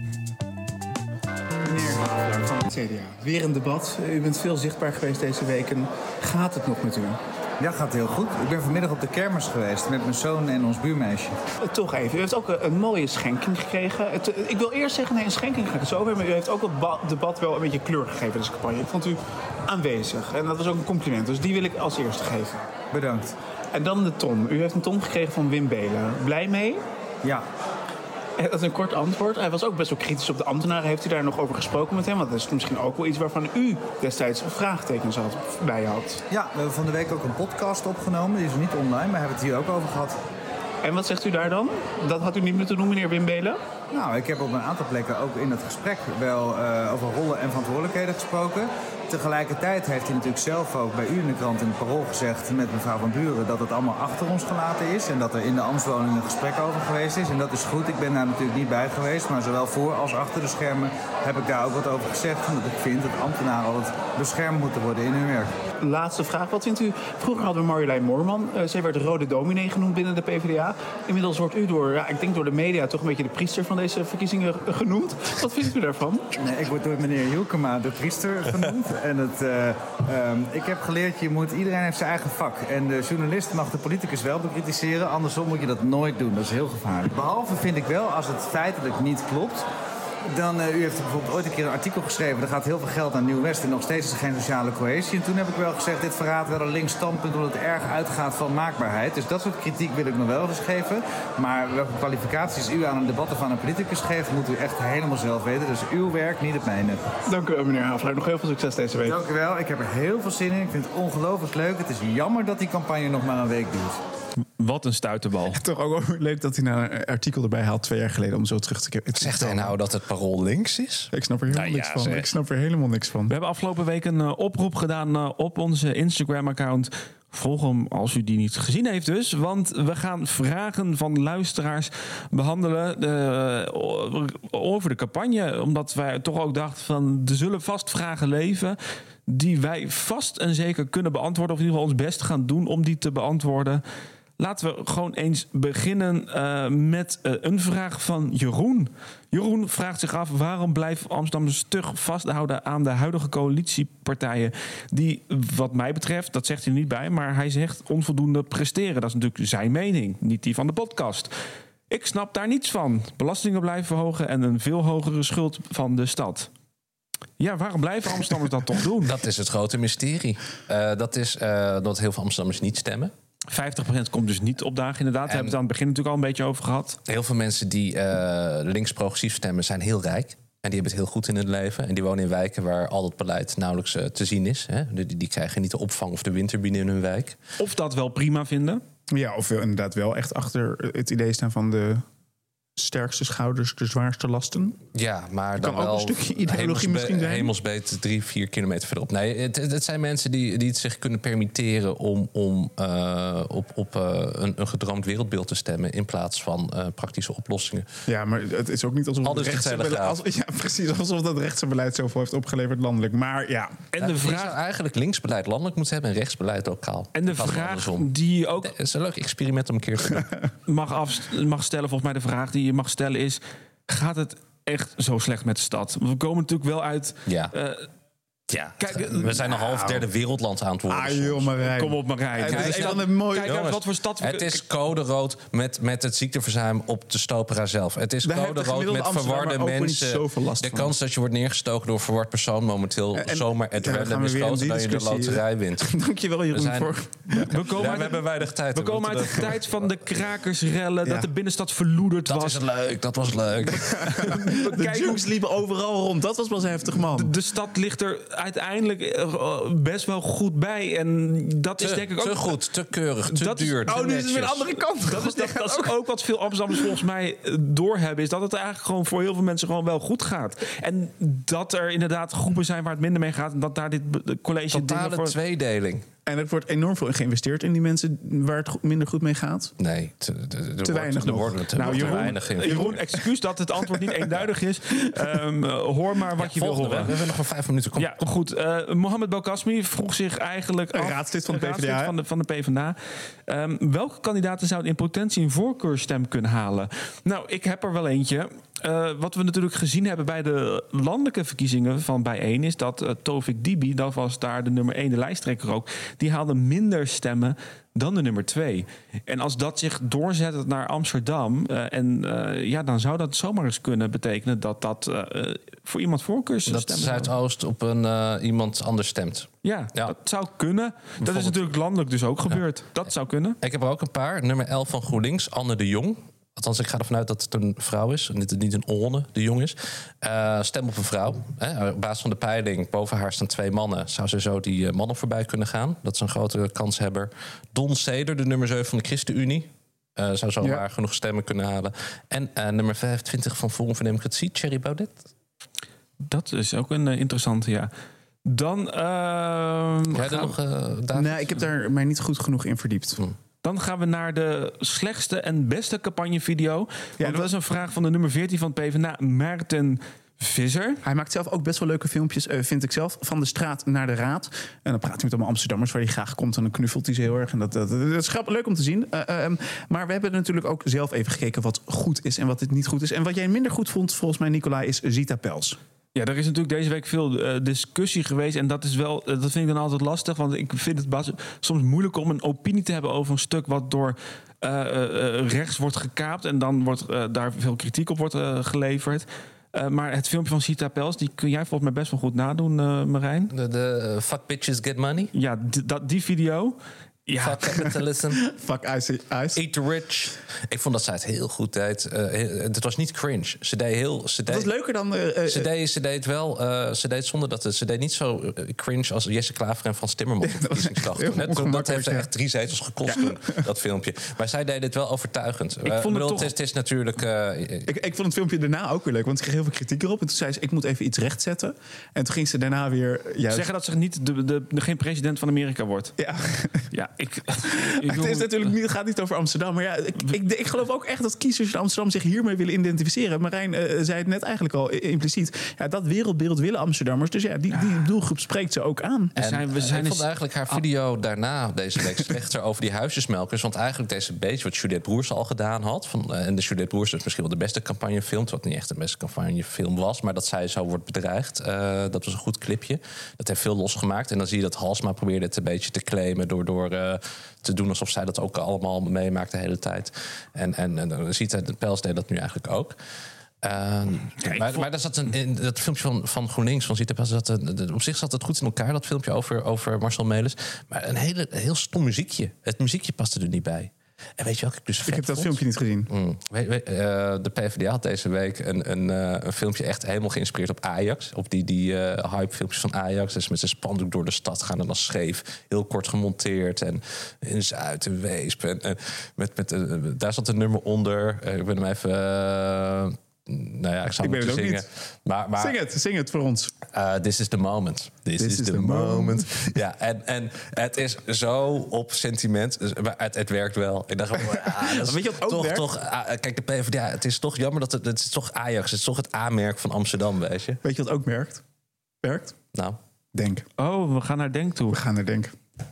Meneer Havelaar van het C D A. Weer een debat. U bent veel zichtbaar geweest deze weken. Gaat het nog met u? Ja, gaat heel goed. Ik ben vanmiddag op de kermis geweest met mijn zoon en ons buurmeisje. Toch even, u heeft ook een mooie schenking gekregen. Het, ik wil eerst zeggen, nee, een schenking ga ik het zo over, maar u heeft ook het debat wel een beetje kleur gegeven, deze campagne. Ik vond u aanwezig en dat was ook een compliment, dus die wil ik als eerste geven. Bedankt. En dan de ton. U heeft een ton gekregen van Wim Beelen. Blij mee? Ja. Dat is een kort antwoord. Hij was ook best wel kritisch op de ambtenaren. Heeft u daar nog over gesproken met hem? Want dat is misschien ook wel iets waarvan u destijds vraagtekens had, bij had. Ja, we hebben van de week ook een podcast opgenomen. Die is niet online, maar we hebben het hier ook over gehad. En wat zegt u daar dan? Dat had u niet moeten doen, meneer Wim Beelen? Nou, ik heb op een aantal plekken ook in het gesprek wel uh, over rollen en verantwoordelijkheden gesproken. Tegelijkertijd heeft hij natuurlijk zelf ook bij u in de krant in het Parool gezegd met mevrouw Van Buren dat het allemaal achter ons gelaten is en dat er in de ambtswoning een gesprek over geweest is. En dat is goed. Ik ben daar natuurlijk niet bij geweest, maar zowel voor als achter de schermen heb ik daar ook wat over gezegd. Omdat ik vind dat ambtenaren altijd beschermd moeten worden in hun werk. laatste vraag. Wat vindt u? Vroeger hadden we Marjolein Moorman. Uh, zij werd de rode dominee genoemd binnen de PvdA. Inmiddels wordt u door, ja, ik denk door de media toch een beetje de priester van deze verkiezingen genoemd. Wat vindt u daarvan? Nee, ik word door meneer Hielkema de priester genoemd. en het, uh, um, ik heb geleerd, je moet, iedereen heeft zijn eigen vak. En de journalist mag de politicus wel bekritiseren. Andersom moet je dat nooit doen. Dat is heel gevaarlijk. Behalve vind ik wel, als het feitelijk niet klopt... Dan, uh, u heeft bijvoorbeeld ooit een keer een artikel geschreven... er gaat heel veel geld naar Nieuw-West en nog steeds is er geen sociale cohesie. En toen heb ik wel gezegd, dit verraadt wel een links standpunt... omdat het erg uitgaat van maakbaarheid. Dus dat soort kritiek wil ik nog wel eens geven. Maar welke kwalificaties u aan een debat van een politicus geeft... moet u echt helemaal zelf weten. Dus uw werk, niet het mijne. Dank u wel, meneer Havelaar. Nog heel veel succes deze week. Dank u wel. Ik heb er heel veel zin in. Ik vind het ongelooflijk leuk. Het is jammer dat die campagne nog maar een week duurt. Wat een stuiterbal. Toch ook leuk dat hij nou een artikel erbij haalt twee jaar geleden om zo terug te keren. Zegt hij nou dat het Parool links is? Ik snap er helemaal nou, niks ja, van. zeg. Ik snap er helemaal niks van. We hebben afgelopen week een uh, oproep gedaan uh, op onze Instagram-account. Volg hem als u die niet gezien heeft dus. Want we gaan vragen van luisteraars behandelen uh, over de campagne. Omdat wij toch ook dachten van er zullen vast vragen leven... die wij vast en zeker kunnen beantwoorden. Of in ieder geval ons best gaan doen om die te beantwoorden. Laten we gewoon eens beginnen uh, met uh, een vraag van Jeroen. Jeroen vraagt zich af waarom blijft Amsterdam stug vasthouden aan de huidige coalitiepartijen die, wat mij betreft, dat zegt hij er niet bij, maar hij zegt onvoldoende presteren. Dat is natuurlijk zijn mening, niet die van de podcast. Ik snap daar niets van. Belastingen blijven verhogen en een veel hogere schuld van de stad. Ja, waarom blijven Amsterdammers dat toch doen? Dat is het grote mysterie. Uh, dat is uh, dat heel veel Amsterdammers niet stemmen. vijftig procent komt dus niet opdagen, inderdaad. We hebben het aan het begin natuurlijk al een beetje over gehad. Heel veel mensen die uh, links-progressief stemmen zijn heel rijk. En die hebben het heel goed in het leven. En die wonen in wijken waar al het beleid nauwelijks uh, te zien is. Hè? Die, die krijgen niet de opvang of de winterbinnen in hun wijk. Of dat wel prima vinden. Ja, of wel inderdaad wel echt achter het idee staan van de sterkste schouders, de zwaarste lasten. Ja, maar Je dan kan ook wel een stukje ideologie hemelsbe- misschien zijn. hemelsbreed drie, vier kilometer verderop. Nee, het, het zijn mensen die, die het zich kunnen permitteren om, om uh, op, op uh, een, een gedroomd wereldbeeld te stemmen in plaats van uh, praktische oplossingen. Ja, maar het is ook niet alsof Al het dus rechtse de beleid, Telegraaf. als, ja, precies, alsof dat rechtse beleid zoveel heeft opgeleverd landelijk. Maar ja. En Ja, de je vraag zou eigenlijk linksbeleid landelijk moeten hebben en rechtsbeleid lokaal. En de In plaats van vraag andersom. die je ook Het is een leuk experiment om een keer te doen. mag, afst- mag stellen, volgens mij de vraag die je mag stellen is... gaat het echt zo slecht met de stad? We komen natuurlijk wel uit... Ja. Uh, Ja, Kijk, we zijn een half derde wereldland aan het worden. Ah, joh, Marijn. kom op Marijn. Het Kijk, is kijk, dan een mooie... kijk uit Jongens, wat voor stad... Het is code rood met, met het ziekteverzuim op de Stopera zelf. Het is Daar heeft code de rood gemiddelde met verwarde Amsterdammer ook niet mensen. zoveel last De van. kans dat je wordt neergestoken door een verward persoon momenteel En- zomaar at ja, dan gaan random we is weer in groter die dan je de discussie, loterij wint. Dankjewel, We, Jeroen, zijn, voor... we komen ja, uit, we hebben weinig tijd. we komen uit de tijd van de krakersrellen... Ja. dat de binnenstad verloederd Dat was. is het leuk, dat was leuk. De Kijk, jukes liepen overal rond. Dat was pas heftig, man. de, de stad ligt er uiteindelijk uh, best wel goed bij. En dat is Te, denk ik ook... te goed, te keurig, te Dat is- duur, te Oh, nu is het netjes. weer de andere kant. Dat is, dat, dat is ook wat veel Amsterdammers volgens mij eh, doorhebben. Is dat het eigenlijk gewoon voor heel veel mensen gewoon wel goed gaat. En dat er inderdaad groepen zijn waar het minder mee gaat. En dat daar dit be- college dingen Totale voor... tweedeling. En er wordt enorm veel geïnvesteerd in die mensen waar het go- minder goed mee gaat. Nee, te, te, te weinig Er nog. wordt te, Nou, te Jeroen, weinig in. Jeroen, excuus dat het antwoord niet eenduidig is. Um, uh, hoor maar wat je wil Volgende, horen. we hebben nog maar vijf minuten. Kom. Ja, goed. Uh, Mohamed Belkacemi vroeg zich eigenlijk Een af... raadslid van de een PvdA, raadslid van de, van de PvdA. Um, welke kandidaten zouden in potentie een voorkeurstem kunnen halen? Nou, ik heb er wel eentje. Uh, wat we natuurlijk gezien hebben bij de landelijke verkiezingen van bijeen... is dat uh, Tovik Dibi, dat was daar de nummer één, de lijsttrekker ook... die haalde minder stemmen dan de nummer twee. En als dat zich doorzet naar Amsterdam... Uh, en uh, ja, dan zou dat zomaar eens kunnen betekenen... dat dat uh, voor iemand voorkeurstemmen... Dat Zuidoost op een uh, iemand anders stemt. Ja, Ja. dat zou kunnen. Dat is natuurlijk landelijk dus ook gebeurd. Dat zou kunnen. Ik heb er ook een paar. Nummer elf van GroenLinks, Anne de Jong. Althans, ik ga ervan uit dat het een vrouw is. Niet, niet een Onne de Jong is. Uh, stem op een vrouw. Hè. Op basis van de peiling, boven haar staan twee mannen. Zou ze zo die uh, mannen voorbij kunnen gaan? Dat is een grotere kanshebber. Don Seder, de nummer zeven van de ChristenUnie. Uh, zou zomaar ja. genoeg stemmen kunnen halen. En uh, nummer vijfentwintig van Forum voor Democratie, Thierry Baudet. Dat is ook een uh, interessante, ja. Dan... Uh, Jij er nog, uh, nee, ik heb daar mij niet goed genoeg in verdiept. Hm. Dan gaan we naar de slechtste en beste campagnevideo. Ja, dat is een vraag van de nummer veertien van het PvdA, Maarten Visser. Hij maakt zelf ook best wel leuke filmpjes, uh, vind ik zelf. Van de straat naar de raad. En dan praat hij met allemaal Amsterdammers waar hij graag komt. En dan knuffelt hij ze heel erg. En dat, dat, dat is grappig, leuk om te zien. Uh, um, maar we hebben natuurlijk ook zelf even gekeken wat goed is en wat dit niet goed is. En wat jij minder goed vond, volgens mij, Nicolai, is Zita Pels. Ja, er is natuurlijk deze week veel uh, discussie geweest. En dat is wel, uh, dat vind ik dan altijd lastig. Want ik vind het bas- soms moeilijk om een opinie te hebben over een stuk wat door uh, uh, rechts wordt gekaapt. En dan wordt uh, daar veel kritiek op wordt uh, geleverd. Uh, maar het filmpje van Zita Pels, die kun jij volgens mij best wel goed nadoen, uh, Marijn. De, de uh, Fuck Bitches Get Money? Ja, d- dat, die video. Ja. Fuck capitalism. Fuck ice, ice. Eat the rich. Ik vond dat zij het heel goed deed. Uh, het was niet cringe. Ze deed heel... Ze deed, dat is leuker dan... Uh, uh, ze, deed, ze deed wel... Uh, ze deed zonder dat het... Ze deed niet zo uh, cringe als Jesse Klaver en Frans Timmermans op de verkiezingsdag. Dat, dat heeft echt drie zetels gekost ja. toen, dat filmpje. Maar zij deed het wel overtuigend. Ik uh, vond bedoel, het, toch... het, is, het is natuurlijk... Uh, ik, ik vond het filmpje daarna ook weer leuk, want ze kreeg heel veel kritiek erop. En toen zei ze, ik moet even iets rechtzetten. En toen ging ze daarna weer... Juist... Zeggen dat ze niet de, de, de, geen president van Amerika wordt. Ja. Ja, ik... Het is natuurlijk niet, het gaat niet over Amsterdam. Maar ja, ik, ik, ik geloof ook echt dat kiezers in Amsterdam zich hiermee willen identificeren. Marijn uh, zei het net eigenlijk al impliciet. Ja, dat wereldbeeld willen Amsterdammers. Dus ja, die, die doelgroep spreekt ze ook aan. En, zijn, we zijn ik vond eigenlijk haar video daarna deze week slechter over die huisjesmelkers. Want eigenlijk deze beetje wat Juliette Broers al gedaan had. Van, uh, en de Juliette Broers is misschien wel de beste campagnefilm. Wat niet echt de beste campagnefilm was. Maar dat zij zo wordt bedreigd. Uh, dat was een goed clipje. Dat heeft veel losgemaakt. En dan zie je dat Halsma probeerde het een beetje te claimen door... door uh, te doen alsof zij dat ook allemaal meemaakt de hele tijd. En, en, en dan ziet hij, de Pels deed dat nu eigenlijk ook. Uh, Kijk, maar, maar daar zat een, in dat filmpje van, van GroenLinks, van Zita Pels, zat een, op zich zat het goed in elkaar, dat filmpje over, over Marcel Melis. Maar een hele, heel stom muziekje. Het muziekje paste er niet bij. En weet je wat ik dus vet Ik heb dat vond? filmpje niet gezien. Mm. We, we, uh, de P v d A had deze week een, een, uh, een filmpje echt helemaal geïnspireerd op Ajax. Op die, die uh, hype-filmpjes van Ajax. Dus met zijn spandoek door de stad gaan en dan scheef. Heel kort gemonteerd. En in Zuid en Weesp. En, en met, met, uh, daar zat een nummer onder. Uh, ik ben hem even... Uh, Nou ja, ik zal ik moeten weet het zingen. ook niet. Maar, maar, zing het, zing het voor ons. Uh, this is the moment. This, This is, is the, the moment. moment. Ja, en, en het is zo op sentiment. Maar het, het werkt wel. Ik dacht, ah, dat is weet je wat ook toch, werkt? toch, ah, kijk, de P v d A, het is toch jammer dat het, het is toch Ajax. Het is toch het A-merk van Amsterdam, weet je. Weet je wat ook werkt? Werkt? Nou. Denk. Oh, we gaan naar Denk toe. We gaan naar Denk.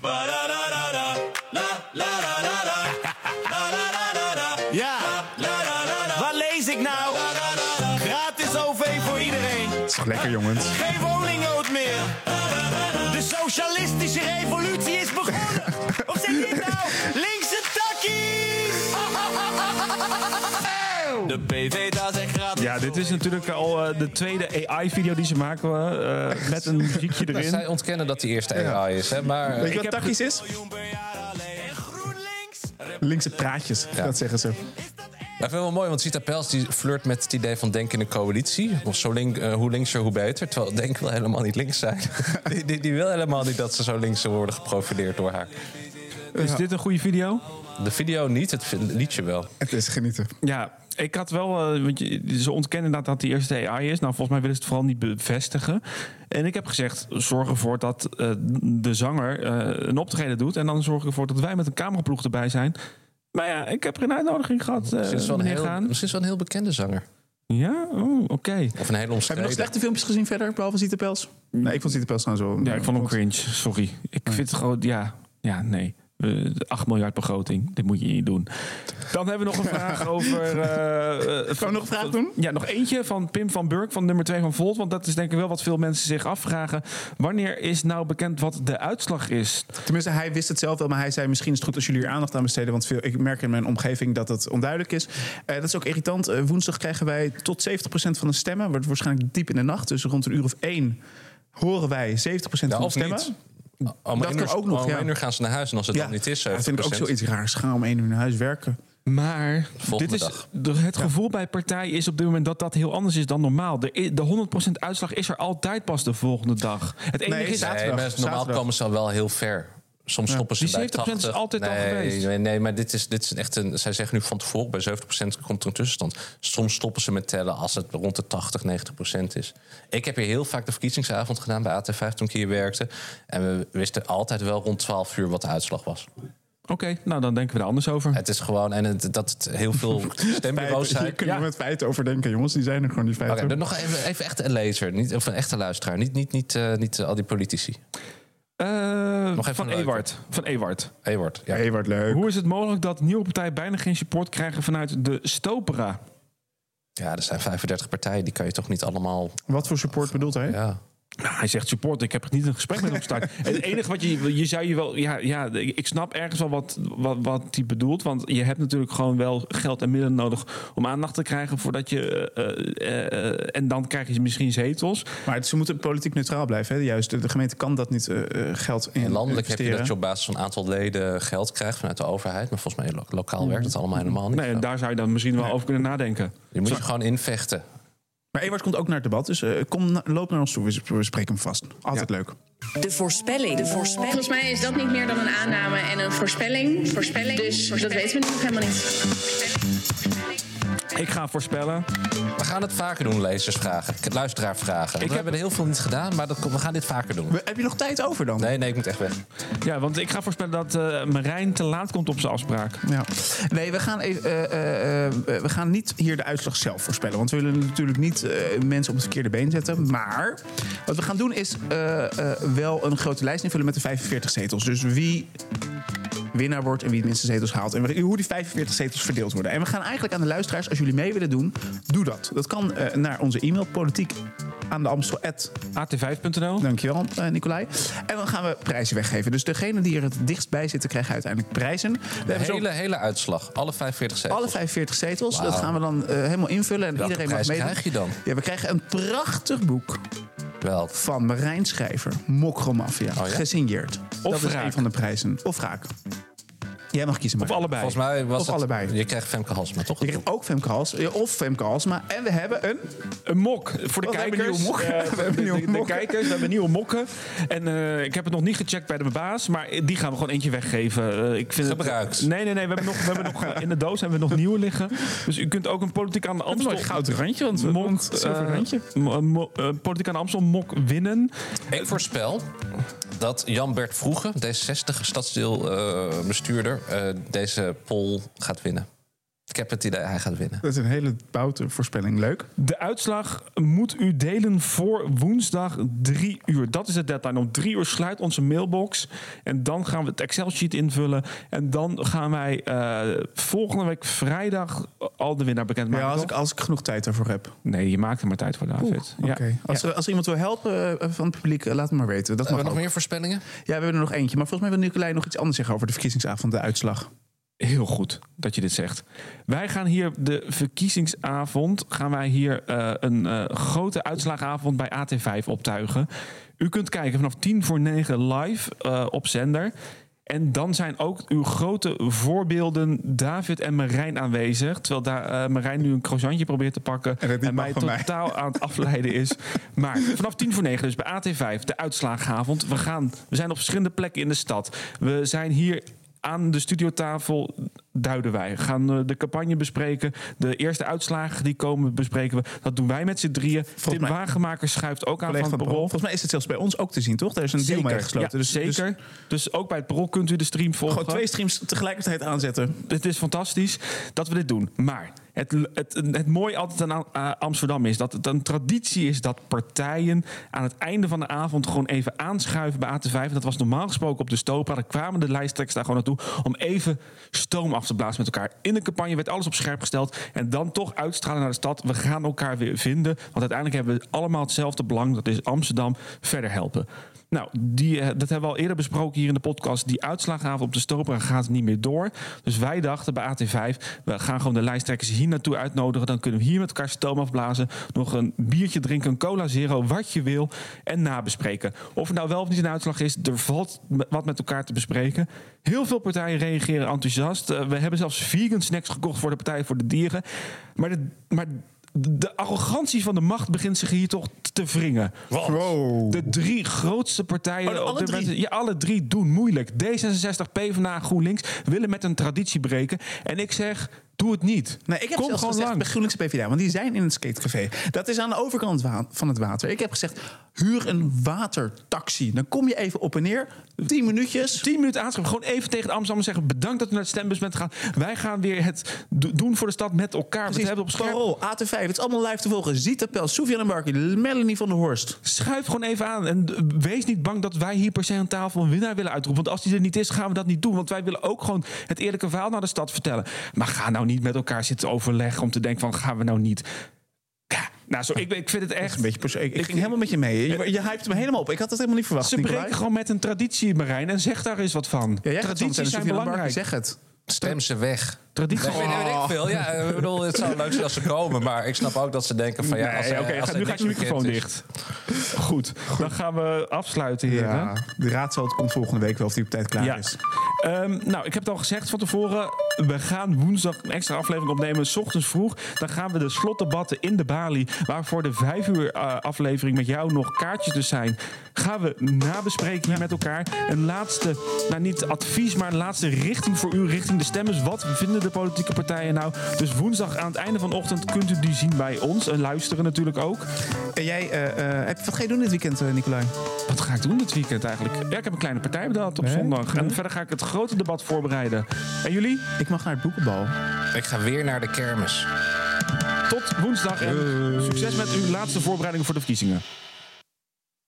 Ja, wat lees ik nou? Gratis O V voor iedereen. Dat is toch lekker, jongens? Geen woningnood meer. De socialistische revolutie is begonnen. Of zeg je het nou? Linkse takkies. De P V D A zegt gratis. Ja, dit is natuurlijk al uh, de tweede A I-video die ze maken uh, met een muziekje erin. Zij ontkennen dat die eerste A I is, hè? Maar weet je wat takkies is? Linkse praatjes, ja. Dat zeggen ze. Ik vind het wel mooi, want Zita Pels die flirt met het idee van Denk in een coalitie. Of zo link, uh, hoe linkser, hoe beter. Terwijl Denk wil helemaal niet links zijn. die, die, die wil helemaal niet dat ze zo links worden geprofileerd door haar. Is ja. dit een goede video? De video niet, het liedje wel. Het is genieten. Ja, ik had wel... Uh, want je, ze ontkennen dat dat die eerste A I is. Nou, volgens mij willen ze het vooral niet bevestigen. En ik heb gezegd, zorg ervoor dat uh, de zanger uh, een optreden doet. En dan zorg ik ervoor dat wij met een cameraploeg erbij zijn. Maar ja, ik heb geen uitnodiging gehad. Uh, misschien, is wel een heel, misschien is wel een heel bekende zanger. Ja? Oh, oké. Okay. Of een hele omstreden. Heb je nog slechte filmpjes gezien verder, behalve Zita Pels? Nee, ik vond Zita Pels nou zo... Ja, ik vond hem cringe. Sorry. Ik nee. vind het gewoon... Ja, ja nee. Uh, acht miljard begroting. Dit moet je niet doen. Dan hebben we nog een vraag over... Uh, uh, Gaan we nog een vraag doen? Ja, nog eentje van Pim van Burk van nummer twee van Volt. Want dat is denk ik wel wat veel mensen zich afvragen. Wanneer is nou bekend wat de uitslag is? Tenminste, hij wist het zelf wel. Maar hij zei misschien is het goed als jullie hier aandacht aan besteden. Want veel, ik merk in mijn omgeving dat het onduidelijk is. Uh, dat is ook irritant. Uh, woensdag krijgen wij tot zeventig procent van de stemmen. Wordt waarschijnlijk diep in de nacht. Dus rond een uur of één horen wij zeventig procent ja, van de stemmen. Niet. Om dat kan ook nog. Om ja. één uur gaan ze naar huis en als het ja. dan niet is. Ja, dat vind ik ook zoiets raars. Ga om één uur naar huis werken. Maar dit is, het gevoel ja. bij partijen is op dit moment dat dat heel anders is dan normaal. De, de honderd procent uitslag is er altijd pas de volgende dag. Het enige nee, is nee, maar normaal zaterdag. komen ze al wel heel ver. Soms ja. stoppen ze die bij tachtig. Die zeventig procent is altijd nee, al geweest. Nee, nee, maar dit is, dit is echt een... Zij zeggen nu van tevoren, bij zeventig procent komt er een tussenstand. Soms stoppen ze met tellen als het rond de tachtig, negentig procent is. Ik heb hier heel vaak de verkiezingsavond gedaan bij A T vijf toen ik hier werkte. En we wisten altijd wel rond twaalf uur wat de uitslag was. Oké, okay, nou dan denken we er anders over. Het is gewoon, en het, dat het heel veel stembureaus zijn. Hier kunnen we met feiten over denken, jongens. Die zijn er gewoon, die feiten. Oké, dan nog even, even echt een lezer, niet, of een echte luisteraar. Niet, niet, niet, uh, niet uh, al die politici. Uh, nog even van Ewart. Van Ewart. Ewart, ja. Ewart, leuk. Hoe is het mogelijk dat nieuwe partijen bijna geen support krijgen vanuit de Stopera? Ja, er zijn vijfendertig partijen, die kan je toch niet allemaal... Wat voor support bedoelt hij? Ja. Nou, hij zegt support. Ik heb niet een gesprek met hem gestart. Het enige wat je... Je zou je wel... Ja, ja, ik snap ergens wel wat, wat, wat hij bedoelt. Want je hebt natuurlijk gewoon wel geld en middelen nodig om aandacht te krijgen voordat je... Uh, uh, uh, en dan krijg je misschien zetels. Maar het, ze moeten politiek neutraal blijven. Hè? Juist, de, de gemeente kan dat niet uh, geld in en landelijk investeren. heb je dat je op basis van aantal leden geld krijgt vanuit de overheid. Maar volgens mij lo- lokaal werkt het allemaal helemaal niet. Nee, en daar zou je dan misschien wel nee. over kunnen nadenken. Je moet je gewoon invechten. Maar Ewart komt ook naar het debat, dus uh, kom, loop naar ons toe. We spreken hem vast. Altijd ja. leuk. De voorspelling. De voorspelling. Volgens mij is dat niet meer dan een aanname en een voorspelling. voorspelling. Dus voorspelling. Dat weten we nu nog helemaal niet. Ik ga voorspellen. We gaan het vaker doen, lezersvragen. Luisteraarvragen. We heb... hebben er heel veel niet gedaan, maar dat, we gaan dit vaker doen. We, heb je nog tijd over dan? Nee, nee, ik moet echt weg. Ja, want ik ga voorspellen dat uh, Marijn te laat komt op zijn afspraak. Ja. Nee, we gaan, even, uh, uh, uh, we gaan niet hier de uitslag zelf voorspellen. Want we willen natuurlijk niet uh, mensen op het verkeerde been zetten. Maar wat we gaan doen is uh, uh, wel een grote lijst invullen met de vijfenveertig zetels. Dus wie... winnaar wordt en wie de minste zetels haalt. En hoe die vijfenveertig zetels verdeeld worden. En we gaan eigenlijk aan de luisteraars, als jullie mee willen doen, doe dat. Dat kan uh, naar onze e-mail, politiek aan de Amstel at a t vijf punt n l. Dankjewel, uh, Nicolai. En dan gaan we prijzen weggeven. Dus degene die er het dichtst bij zitten, krijgen uiteindelijk prijzen. We de hebben hele, zo... hele uitslag, alle vijfenveertig zetels. Alle vijfenveertig zetels, wow. Dat gaan we dan uh, helemaal invullen. En welke iedereen mag meedoen. Krijg je dan? Ja, we krijgen een prachtig boek. Welk? Van Marijn Schrijver, Mokromafia, oh, ja? Gesigneerd. Of dat raak. is een van de prijzen. Of raak. Jij mag kiezen. Of allebei. Volgens mij was of het, allebei. Je krijgt Femke Halsema, toch? Je krijgt ook Femke Halsema. Of Femke Halsema. En we hebben een... Een mok. Voor de oh, kijkers. We hebben, uh, we hebben de, de, de, de kijkers. We hebben nieuwe mokken. En uh, ik heb het nog niet gecheckt bij de baas. Maar die gaan we gewoon eentje weggeven. Uh, ik vind Gebruikt. Oh, Het, nee, nee, nee. We hebben nog, we hebben nog uh, in de doos hebben we nog nieuwe liggen. Dus u kunt ook een politiek aan de Amstel... Een goud randje. Want mok, uh, randje. Uh, mo, uh, politiek aan de Amstel mok winnen. Ik voorspel dat Jan-Bert Vroege, D zesenzestig stadsdeelbestuurder, uh, uh, deze poll gaat winnen. Ik heb het idee, hij gaat winnen. Dat is een hele boute voorspelling. Leuk. De uitslag moet u delen voor woensdag drie uur. Dat is de deadline. Om drie uur sluit onze mailbox. En dan gaan we het Excel-sheet invullen. En dan gaan wij uh, volgende week vrijdag al de winnaar bekendmaken. Ja, als ik, als ik genoeg tijd daarvoor heb. Nee, je maakt er maar tijd voor, David. Oké. Okay. Als, ja. als iemand wil helpen uh, van het publiek, uh, laat het maar weten. Dat hebben mag we nog ook. meer voorspellingen? Ja, we hebben er nog eentje. Maar volgens mij wil Nicolai nog iets anders zeggen over de verkiezingsavond, de uitslag. Heel goed dat je dit zegt. Wij gaan hier de verkiezingsavond... gaan wij hier uh, een uh, grote uitslagavond bij A T vijf optuigen. U kunt kijken vanaf tien voor negen live uh, op zender. En dan zijn ook uw grote voorbeelden David en Marijn aanwezig. Terwijl da- uh, Marijn nu een croissantje probeert te pakken... en, en mij totaal mij. aan het afleiden is. Maar vanaf tien voor negen, dus bij A T vijf, de uitslagavond. We, gaan, we zijn op verschillende plekken in de stad. We zijn hier... aan de studiotafel duiden wij. We gaan de campagne bespreken. De eerste uitslagen die komen bespreken we. Dat doen wij met z'n drieën. Volgens Tim mij, Wagenmaker schuift ook aan van het Parool. Volgens mij is het zelfs bij ons ook te zien, toch? Daar is een zeker, deal mee gesloten. Ja, dus, zeker. Dus, dus ook bij het Parool kunt u de stream volgen. Gewoon twee streams tegelijkertijd aanzetten. Het is fantastisch dat we dit doen. Maar het, het, het, het mooie altijd aan uh, Amsterdam is dat het een traditie is dat partijen aan het einde van de avond gewoon even aanschuiven bij A T vijf. Dat was normaal gesproken op de Stopera. Daar kwamen de lijsttrekkers daar gewoon naartoe om even stoom af te blazen met elkaar. In de campagne werd alles op scherp gesteld en dan toch uitstralen naar de stad. We gaan elkaar weer vinden, want uiteindelijk hebben we allemaal hetzelfde belang. Dat is Amsterdam verder helpen. Nou, die, dat hebben we al eerder besproken hier in de podcast. Die uitslagavond op de Stopera gaat niet meer door. Dus wij dachten bij A T vijf, we gaan gewoon de lijsttrekkers hier naartoe uitnodigen. Dan kunnen we hier met elkaar stoom afblazen. Nog een biertje drinken, een cola zero, wat je wil. En nabespreken. Of het nou wel of niet een uitslag is, er valt wat met elkaar te bespreken. Heel veel partijen reageren enthousiast. Uh, we hebben zelfs vegan snacks gekocht voor de Partij voor de Dieren. Maar de... Maar de arrogantie van de macht begint zich hier toch te wringen. Wow. De drie grootste partijen... Oh, alle, op de drie? mensen, ja, alle drie doen moeilijk. D zesenzestig, PvdA, GroenLinks willen met een traditie breken. En ik zeg... Doe het niet. Nee, ik heb Kom zelfs gewoon gezegd langs. bij GroenLinks en PvdA, want die zijn in het skatecafé. Dat is aan de overkant van het water. Ik heb gezegd, Huur een watertaxi. Dan kom je even op en neer. Tien minuutjes. Tien minuten aanschrijven. Gewoon even tegen de Amsterdammers zeggen... bedankt dat u naar de stembus bent gegaan. Wij gaan weer het do- doen voor de stad met elkaar. Precies. We hebben op scherp. Parool, A T vijf. Het is allemaal live te volgen. Zita Pels, Soufiane Barki, Melanie van der Horst. Schuif gewoon even aan. En wees niet bang dat wij hier per se aan tafel een winnaar willen uitroepen. Want als die er niet is, gaan we dat niet doen. Want wij willen ook gewoon het eerlijke verhaal naar de stad vertellen. Maar ga nou niet met elkaar zitten overleggen... om te denken van, gaan we nou niet... Nou, zo, ik, ik vind het echt... Een beetje perso- ik, ik ging helemaal met je mee. Je, je hypte me helemaal op. Ik had het helemaal niet verwacht. Ze Nicolai. breken gewoon met een traditie, Marijn. En zeg daar eens wat van. Ja, Tradities zijn belangrijk. Zeg het. Stem ze weg. Traditie. Dat weet, weet ik veel. Ja, ik bedoel, het zou leuk zijn als ze komen. Maar ik snap ook dat ze denken van... ja, als, Nee, er- oké, als ga- er nu niks gaat je microfoon bekend dicht. Goed, dan gaan we afsluiten, heren. Ja, de raadsel komt volgende week wel of die op tijd klaar Ja. is. Um, nou, ik heb het al gezegd van tevoren. We gaan woensdag een extra aflevering opnemen. 's Ochtends vroeg. Dan gaan we de slotdebatten in de Bali. Waar voor de vijf uur uh, aflevering met jou nog kaartjes dus zijn. Gaan we nabespreken hier met elkaar. Een laatste, nou niet advies, maar een laatste richting voor u. Richting de stemmers. Wat vinden de politieke partijen nou? Dus woensdag aan het einde van de ochtend kunt u die zien bij ons. En luisteren natuurlijk ook. En jij, uh, uh, heb, wat ga je doen dit weekend, uh, Nicolai? Wat ga ik doen dit weekend eigenlijk? Ja, ik heb een kleine partij bedacht op Nee? zondag. En Nee? verder ga ik het grote debat voorbereiden. En jullie? Ik mag naar het boekenbal. Ik ga weer naar de kermis. Tot woensdag en succes met uw laatste voorbereidingen voor de verkiezingen.